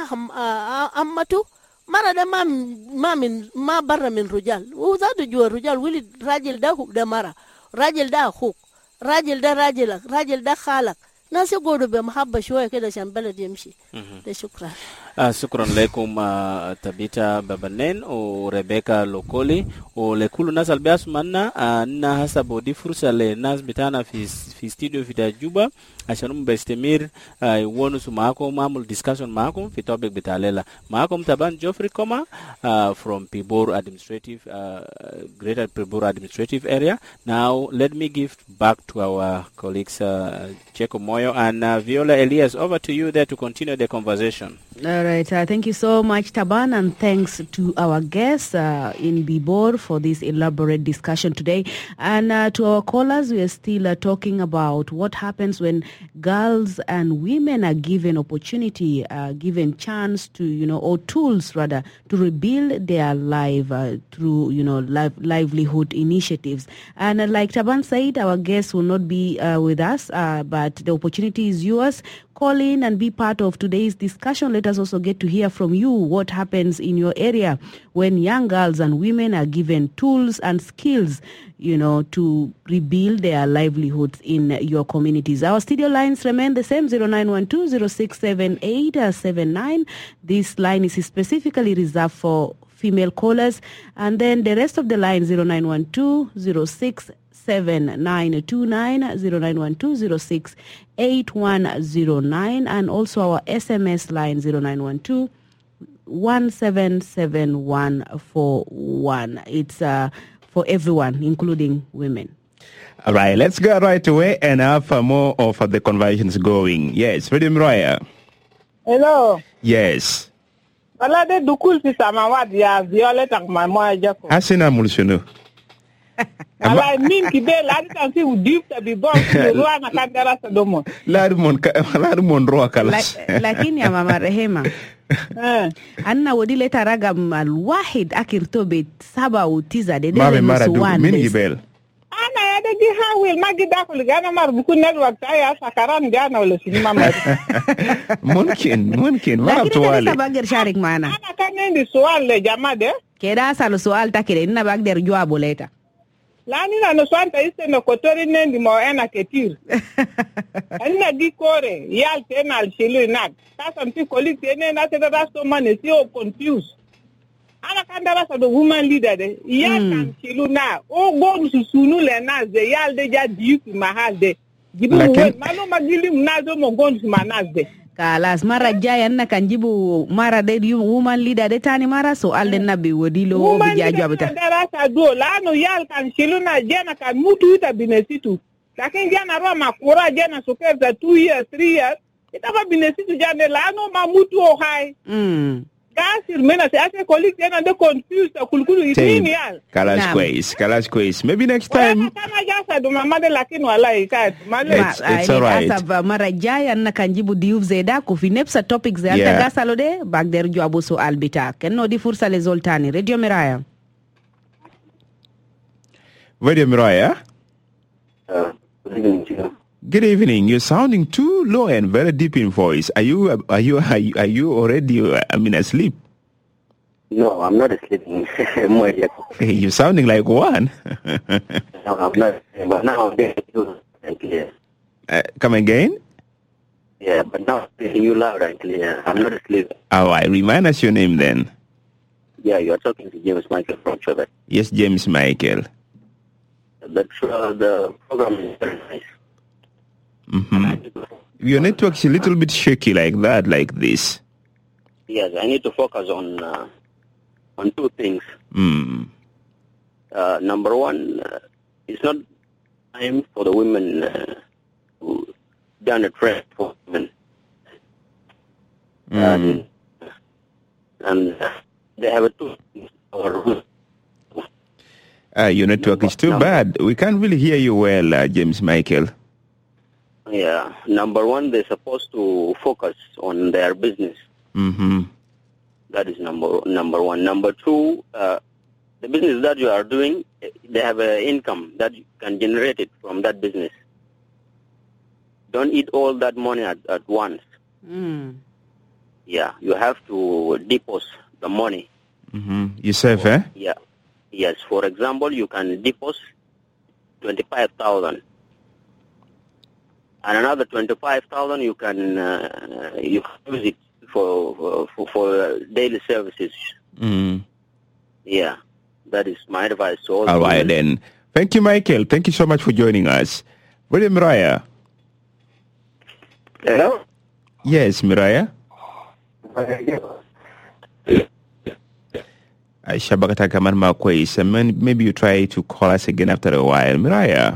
امته مرة ده ما ما من ما برا من رجال، وذاته جوا الرجال ولد راجل ده ده مرة، راجل ده اخوك، راجل ده راجلك، راجل ده خالك. ناس يقولوا بمحبة شوية كده عشان بلد يمشي. ده شكرا. آه شكرا لكم آه تابيتا بابنين وريبيكا لوكولي ولكل الناس اللي بيسمعنا. آه إنها هسه بودي فرصة للناس بتاعنا في في استوديو في تجوبة عشان هم بيستمر آه يونسوا معكم معمل ديسكشن معكم في توبيك بتاع ليلة. معكم طبعا جوفري كوما uh, from Pibor Administrative uh, Greater Pibor Administrative Area. Now let me give back to our colleagues uh, Jacob Moyo and uh, Viola Elias. Over to you there to continue the conversation. All right. Uh, thank you so much, Taban, and thanks to our guests uh, in Bibor for this elaborate discussion today. And uh, to our callers, we are still uh, talking about what happens when girls and women are given opportunity, uh, given chance to, you know, or tools rather, to rebuild their life uh, through, you know, live, livelihood initiatives. And uh, like Taban said, our guests will not be uh, with us, uh, but the opportunity is yours. Call in and be part of today's discussion. Let us also get to hear from you what happens in your area when young girls and women are given tools and skills, you know, to rebuild their livelihoods in your communities. Our studio lines remain the same, zero nine one two, zero six seven eight seven nine. This line is specifically reserved for female callers. And then the rest of the line, zero nine one two, zero six seven nine two nine, zero nine one two, zero six eight one zero nine, and also our S M S line zero nine one two, one seven seven one four one. It's uh, for everyone, including women. All right, let's go right away and have uh, more of uh, the conversations going. Yes, Freedom Roya. Hello. Yes. Wala de dukul si samawat ya Violet ak mamoya jako. Asina mulshono. Wala min ki be la tan si udip ta bi bon ki roa na kandara sa domo. La mon la mon roa kala. Lakini ya mama Rehema. Eh. Anna wodi leta ragam alwahid akirto be saba utiza de de nusuwan. Min gibel. Ana ya de gi hawil magi dakul gana mar buku network ta ya sakaran gana wala sinima mar. Mungkin, mungkin. Lakini kanisa bagir sharik mana. Ana kanendi soal le jamade. Keda salo soal takire ina bagder jwabo leta. Lani na no swanta iste no kotori nendi mo ena ketir. Ena di kore yal tena al shilu nak. Sasa mti kolik tena na tena rasto mane si o confused. Ana kandara sa do woman leader de yal kan shilu na o go susunu le na ze yal de ja diuki mahal de. Jibu we malo magili mnazo mo go manaz de. Kalas mara jaya na kanjibu mara de woman leader de tani mara so alde nabi wodilo bijaju abata. Kandara sa do la no yal kan shilu na jena kan mutu ita binesitu. Lakini jana roa makura jana suker za two years, three years. itaba binesi tujane lano mamutu o hai mm gasir mena se ase colleague tena de confused kulukulu itini yal Kalas quiz, Kalas quiz. Maybe next time. kama jasa do mamade lakini wala ikat male It's- it's all right. Asa mara jaya na kanjibu diuf zeda ku fi nepsa topics ze Yeah. anta gasalo de bagder jwabu so albita kenno di fursa le zoltani Radio Miraya. Radio Miraya. Good evening. You're sounding too low and very deep in voice. Are you are you are you, are you already uh, I mean asleep? No, I'm not sleeping. More yet. Hey, you're sounding like one. No, I'm not. But now I'm getting you and clear. Uh, come again? Yeah, but now I'm getting you loud and clear. I'm not asleep. Oh, I remind us your name then. Yeah, you're talking to James Michael from Chobet. Yes, James Michael. The, uh, the program is very nice. Mm-hmm. Your network's a little bit shaky like that, like this. Yes, I need to focus on uh, on two things. Mm. Uh, number one, uh, it's not time for the women uh, who done a trend for women. Mm. Uh, and uh, they have a two or Uh, your network is too bad. We can't really hear you well, uh, James Michael. yeah. Number one, they're supposed to focus on their business. Mm-hmm. That is number number one. Number two, uh, the business that you are doing, they have an income that you can generate it from that business. Don't eat all that money at, at once. Mm. Yeah, you have to deposit the money. Mm-hmm. You safe, eh? Yeah. Yes. For example, you can deposit twenty-five thousand, and another twenty-five thousand you can uh, you can use it for for, for daily services. Mm. Yeah, that is my advice to all. All right, women. then. Thank you, Michael. Thank you so much for joining us. William Miraya. Hello? Yes, Miraya. Aisha Bagata Kaman Marquez. And then maybe you try to call us again after a while. Miraya.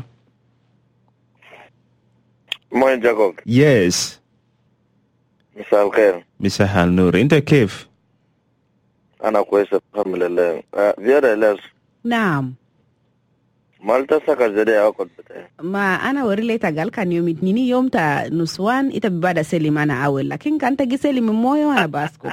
Morning, Jacob. Yes. Misal khair. Mister Halnur. Inter Kif. Ana kwesa alhamdulillah. Uh, Viera elas. Naam. Malta saka zede ya wakot bete. Ma ana warile tagal kan yomit nini yom ta nuswan ita bibada selim ana awel lakin kan tagi selim moyo ana basko.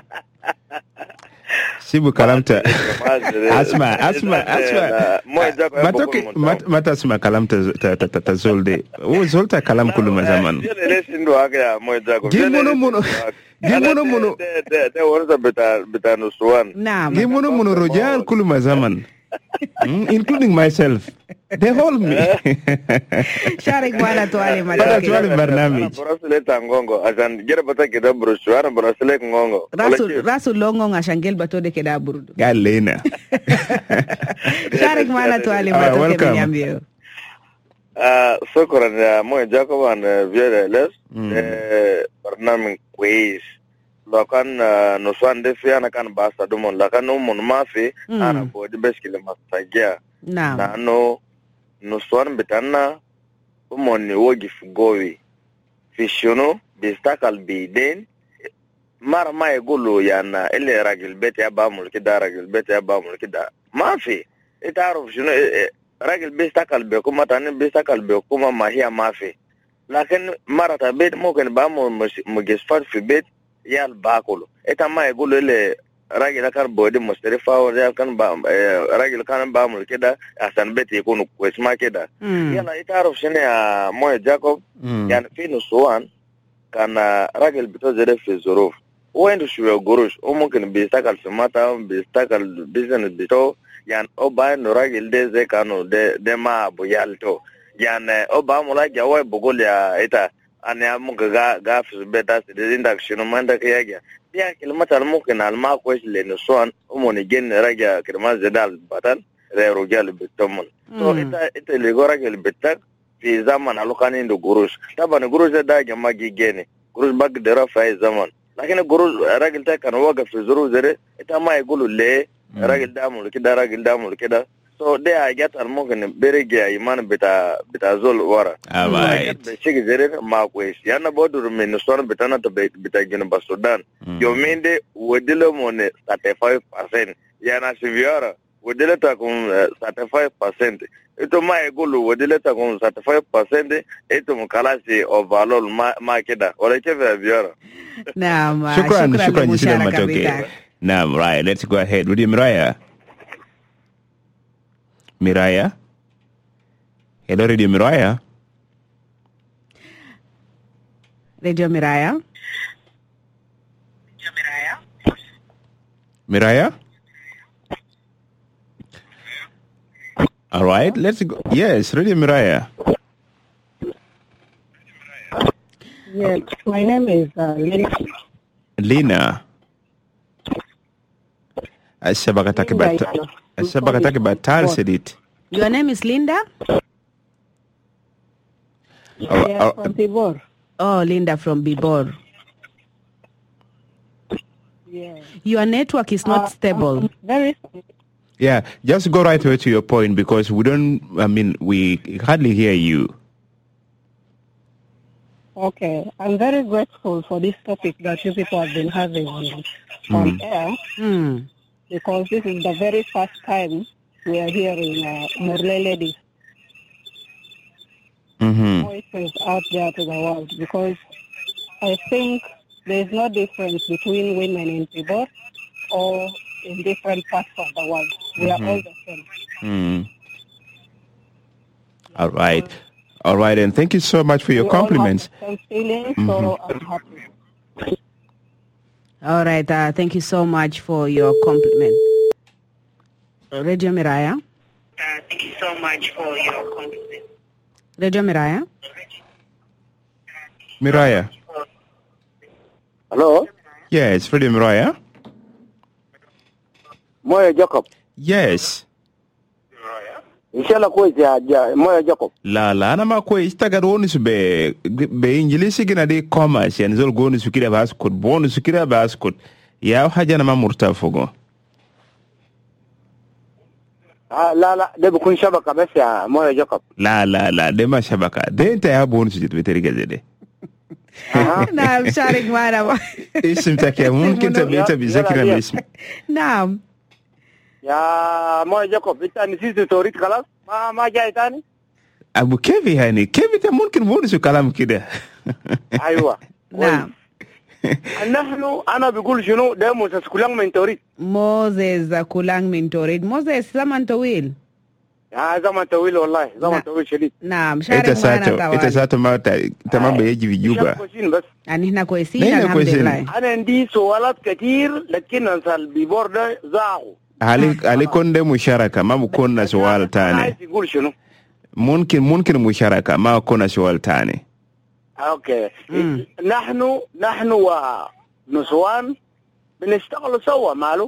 Sibu kalamta. Asma, asma, asma. Matoke mat matasma kalamta ta ta ta zolde. O zolta kalam kulu mazaman. Viera sindo aga moy Jacob. Gimono mono. Gimono mono. De de wonsa beta beta nuswan. Naam. Gimono mono rojal kulu mazaman. Mm, including myself. They hold me. Sharik wala tuwali Wala tuwali barnamij. Borosele tangongo. Asan gira bata kita broshuara borosele ngongo. Rasu rasu longo ngashangel batode keda burdu. Galena. Sharik wala tuwali Ah, matoke welcome. mnyambio. Ah, sokran ya moy Jacob an Viera elas. Eh, barnamij quiz. Lokan nuswan de fiana kan basa dumon lakan umon mafi Mm. ana bodi beskile masagia. Naam. Na no nuswan bitana umon ni wogi fugowi fishono bistakal biden mara ma yegulu yana ele ragil beti abamul kida ragil beti abamul kida mafi itaruf shino ragil bistakal be kuma tani bistakal be kuma mahia mafi lakin mara ta bet mungkin bamu mugisfat fi bet yal bakulu eta ma yegulu ele ragil kan bodi mustarifa wa yal kan ba ragil kan ba mul kida asan beti yakunu kwesma kida yala itaruf shine ya moy Jacob yani fi nusuan kana ragil bito zere fi zuruf wendu shuwa gurush o mungkin bistakal fi mata bistakal business bito yani o ba no ragil de ze kanu de de ma bu yalto yani o ba mula jawa bugol ya ita ane amuka ga ga fi beta de inda shino manda ka yaga ya kilmatar mungkin alma ko le no son o mo ni gen raga kirma zedal batan re rogal bitomon so ita ita le goragal bitak fi zaman alokani ndo gurush tabana gurush da jama gigene gurush bag dera fa zaman lakini gurush ragal ta kan waga fi zuru zere ita ma yaqulu le ragal da mu kida ragal da mu kida So there I get a morgan berege iman bita bita zol wara. All right. The shig zere ma kwes. Yana bodu ruminisona bitana to bita gina Sudan. Yo mende wedile mone thirty-five percent. Yana siviara wedile ta kun thirty-five percent. Ito ma egulu wedile ta kun thirty-five percent. Ito mukalasi overall ma ma kida. Wala keve viara. Naam. Shukran, shukran jisina Musharaka matoke. Bidar. Naam, right. Let's go ahead. Rudi Miraya. Miraya. Hello, Radio Miraya. Radio Miraya. Miraya? All right, let's go. Yes, Radio Miraya. Yes, my name is uh, Lina. Lina. Ashabakataki Batal. Ashabakataki Batal said it. Your name is Linda? Oh, Yes, oh, from Tibor. Oh, Linda from Bibor. Yeah. Your network is not Uh, stable. um, very. yeah, just go right away to your point because we don't, I mean, we hardly hear you. Okay, I'm very grateful for this topic that you people have been having on, on air Mm. because this is the very first time we are hearing uh, Murle ladies' Mm-hmm. voices out there to the world because I think there is no difference between women in Tibor or in different parts of the world. We are Mhm. all the same. Mm. All right. All right, and thank you so much for your We all have compliments. the same feelings, Mhm. so I'm happy. All right. Uh, thank you so much for your compliment. Radio Miraya. Uh, thank you so much for your compliment. Radio Miraya. Miraya. Hello? Yes, Radio Miraya. Moya Jacob. Yes. Inshallah kwezi ya ja- Moya Jacob. La la na ma ko istaga woni su be be injilisi gina de commerce yani zol goni su kira bas kod bonu su kira bas kod ya haja na ma murta fogo. Ah, la la de bukun shabaka basi ya Moya Jacob. La la la de ma shabaka de ta ya bonu su jit beteri gazede. Naam, Sharik Mara. Isim take mumkin tabita bi zakira Yala, bismi. Naam. Ya Moya Jacob, ita ni sisi torit kalas? Ma ma jai tani? Abu kevi hani kevi ta mumkin bonu su kalam kida. Aywa. Naam. نحن أنا بقول شنو ده موسى كلام من توريد. Moses Kulang Mintorid. Moses zaman tawil. يا زمن طويل والله زمن طويل شديد. Naam, Ita Sharik sato, Mara ita tawali. sato ma ta tamam be yaji juba. كويسين بس. Anihna kwesi Nihna kwesini. alhamdulillah. أنا عندي سؤالات كتير لكن أنسال بيبور ده زاعوا. Ali ali konde musharaka ma mukonna swal tane. عايز يقول شنو؟ ممكن ممكن مشاركة ما كنا سؤال تاني. أوكي. نحن نحن ونسوان بنشتغل سوا ماله.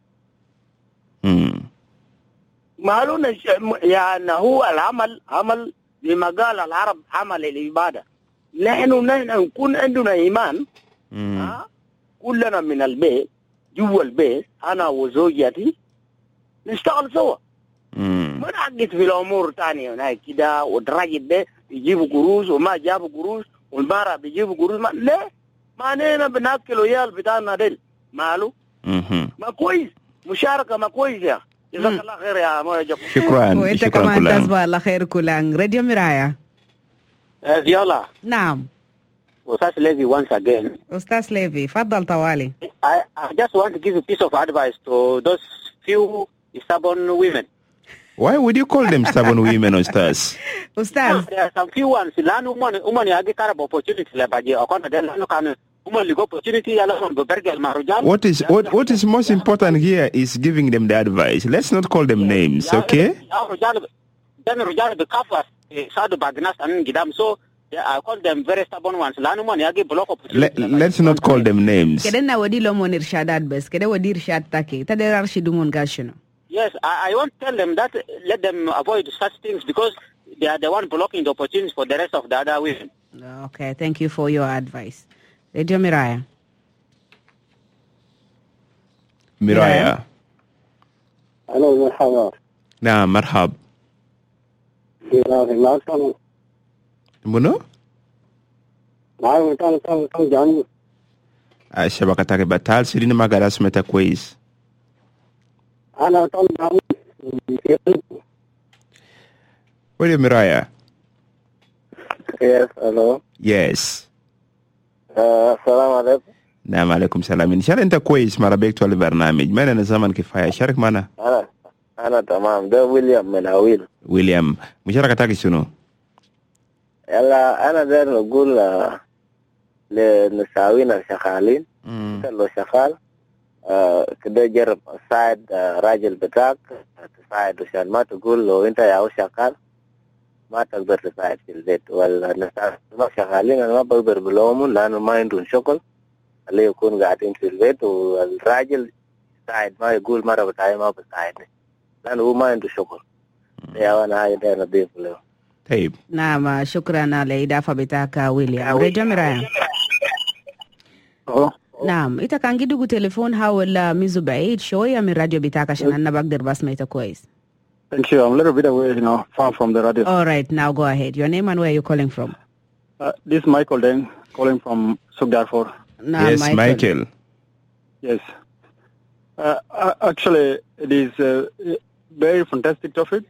امم ماله نش... يعني هو العمل عمل لما قال العرب عمل العبادة. نحن نحن نكون عندنا إيمان. ها؟ كلنا من البيت جوا البيت أنا وزوجتي نشتغل سوا. ما نعقد في الأمور تانية هاي كده والراجل ده يجيبوا قروش وما جابوا قروش والمرأة بيجيبوا قروش ما ليه؟ ما نينا بناكل ويال بتاعنا ديل ماله؟ ما كويس مشاركة ما كويس يا جزاك الله خير يا مويا جب. شكرا وانت شكرا كمان كلام. تصبح على خير كلان. Radio Miraya. Viola, Naam. Ustaz Levi once again. Ustaz Levi, faddal tawali. I, I just want to give a piece of advice to those few stubborn women. Why would you call them stubborn women or stars? Ustaz. There are some few ones. Lanu woman, woman, you get kind of opportunity. Like, but you can't. Then lanu can woman, you go opportunity. You lanu go bergel marujan. What is what what is most important here is giving them the advice. Let's not call them names, okay? Then rujal be kafas. Sadu bagnas and gidam. So yeah, I call them very stubborn ones. Lanu man, you get block opportunity. Let, let's not call them names. Kede na wadi lo mon irshadat bes. Kede wadi irshad take. Tade arshidu mon gashuno. Yes, I, I want to tell them that let them avoid such things because they are the one blocking the opportunities for the rest of the other women. Okay, thank you for your advice. Radio Miraya. Miraya. Hello, مرحبا. Na marhab. Muno? Shabaka take batal sirine magaras meta kwais. Where Miraya? Yes, hello. Yes. Uh, Assalamu alaikum. Naam alaikum salam. Inshallah انت كويس مرحبا بك البرنامج. ما انا زمان كفايه شارك معنا. انا انا تمام. ده ويليام من اويل. ويليام مشاركتك شنو؟ يلا انا داير نقول للنساوين الشغالين انت لو شغال كده جرب تساعد راجل بتاعك تساعد عشان ما تقول له انت يا شغال ما تقدر تساعد في البيت. والنساء ما شغالين انا ما بقدر بلومهم لانه ما عندهم شغل اللي يكون قاعدين في البيت. والراجل يساعد ما يقول مرة بتاعي ما بساعدني لانه هو ما عنده شغل. يا انا هاي ده نضيف له. طيب. نعم شكرا على الإضافة بتاعك ويليام. رجع مرايا. نعم إنت كان جدو تليفون حاول ميزو بعيد شوية من الراديو بتاعك عشان أنا بقدر بسمعك كويس. Thank you. I'm a little bit away, you know, far from the radio. All right, now go ahead. Your name and where are you calling from? Uh, this is Michael Deng, calling from Sugdarfur. Nah, yes, Michael. Michael. Yes. Uh, uh, actually, it is a very fantastic topic.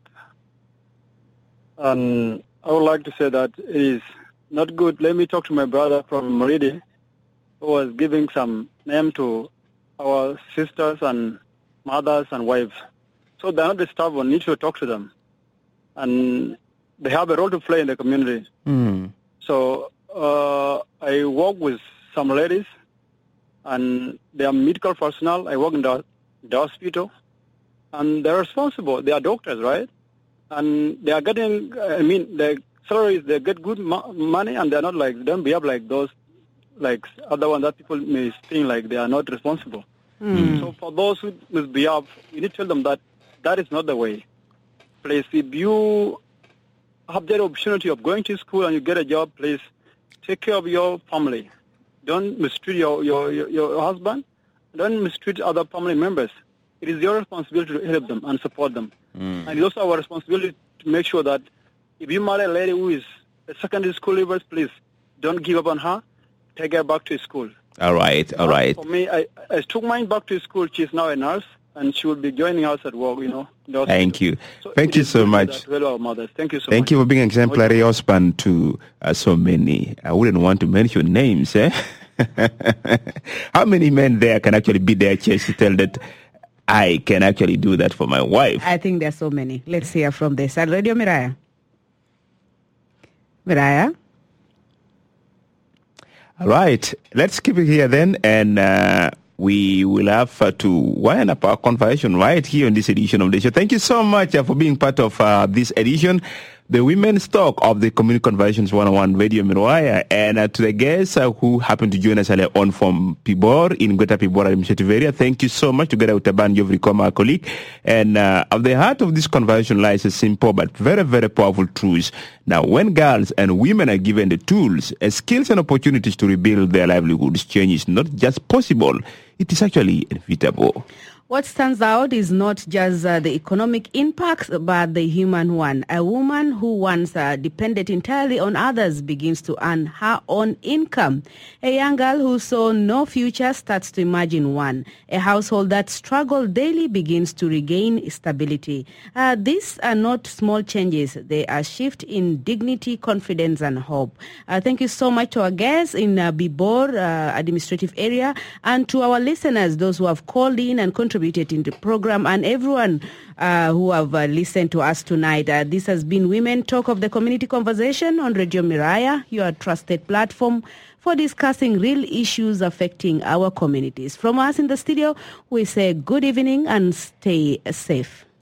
And I would like to say that it is not good. Let me talk to my brother from Maridi, who was giving some name to our sisters and mothers and wives. So they're not disturbed. We need to talk to them. And they have a role to play in the community. Mm. So uh, I work with some ladies, and they are medical personnel. I work in the, the hospital. And they're responsible. They are doctors, right? And they are getting, I mean, their salaries, they get good mo- money, and they're not like, they don't behave like those, like other ones that people may think like they are not responsible. Mm. So for those who misbehave, you need to tell them that that is not the way. Please, if you have the opportunity of going to school and you get a job, please take care of your family. Don't mistreat your, your, your, your husband. Don't mistreat other family members. It is your responsibility to help them and support them. Mm. And it's also our responsibility to make sure that if you marry a lady who is a secondary school leaver, please don't give up on her. Take her back to school. All right, all right. For me, I, I took mine back to school. She's now a nurse, and she will be joining us at work, you know. Thank you. So Thank you so much. Well, our mothers. Thank you so Thank much. you for being an exemplary husband to uh, so many. I wouldn't want to mention names, eh? How many men there can actually be their chest to tell that I can actually do that for my wife? I think there's so many. Let's hear from this. Radio Miraya. Miraya? All right, let's keep it here then, and uh, we will have uh, to wind up our conversation right here on this edition of the show. Thank you so much uh, for being part of uh, this edition, the Women's Talk of the Community Conversations one oh one Radio Miraya, and uh, to the guests uh, who happened to join us earlier on from Pibor in Greater Pibor Administrative Area. Thank you so much, together with Taban Yovrikoma, our colleague. And uh, at the heart of this conversation lies a simple but very, very powerful truth. Now, when girls and women are given the tools, uh, skills and opportunities to rebuild their livelihoods, change is not just possible, it is actually inevitable. What stands out is not just uh, the economic impacts, but the human one. A woman who once uh, depended entirely on others begins to earn her own income. A young girl who saw no future starts to imagine one. A household that struggled daily begins to regain stability. Uh, these are not small changes. They are shift in dignity, confidence, and hope. Uh, thank you so much to our guests in uh, Bibor uh, administrative area, and to our listeners, those who have called in and contributed in the program, and everyone uh, who have uh, listened to us tonight. Uh, this has been Women Talk of the Community Conversation on Radio Miraya, your trusted platform for discussing real issues affecting our communities. From us in the studio, we say good evening and stay safe.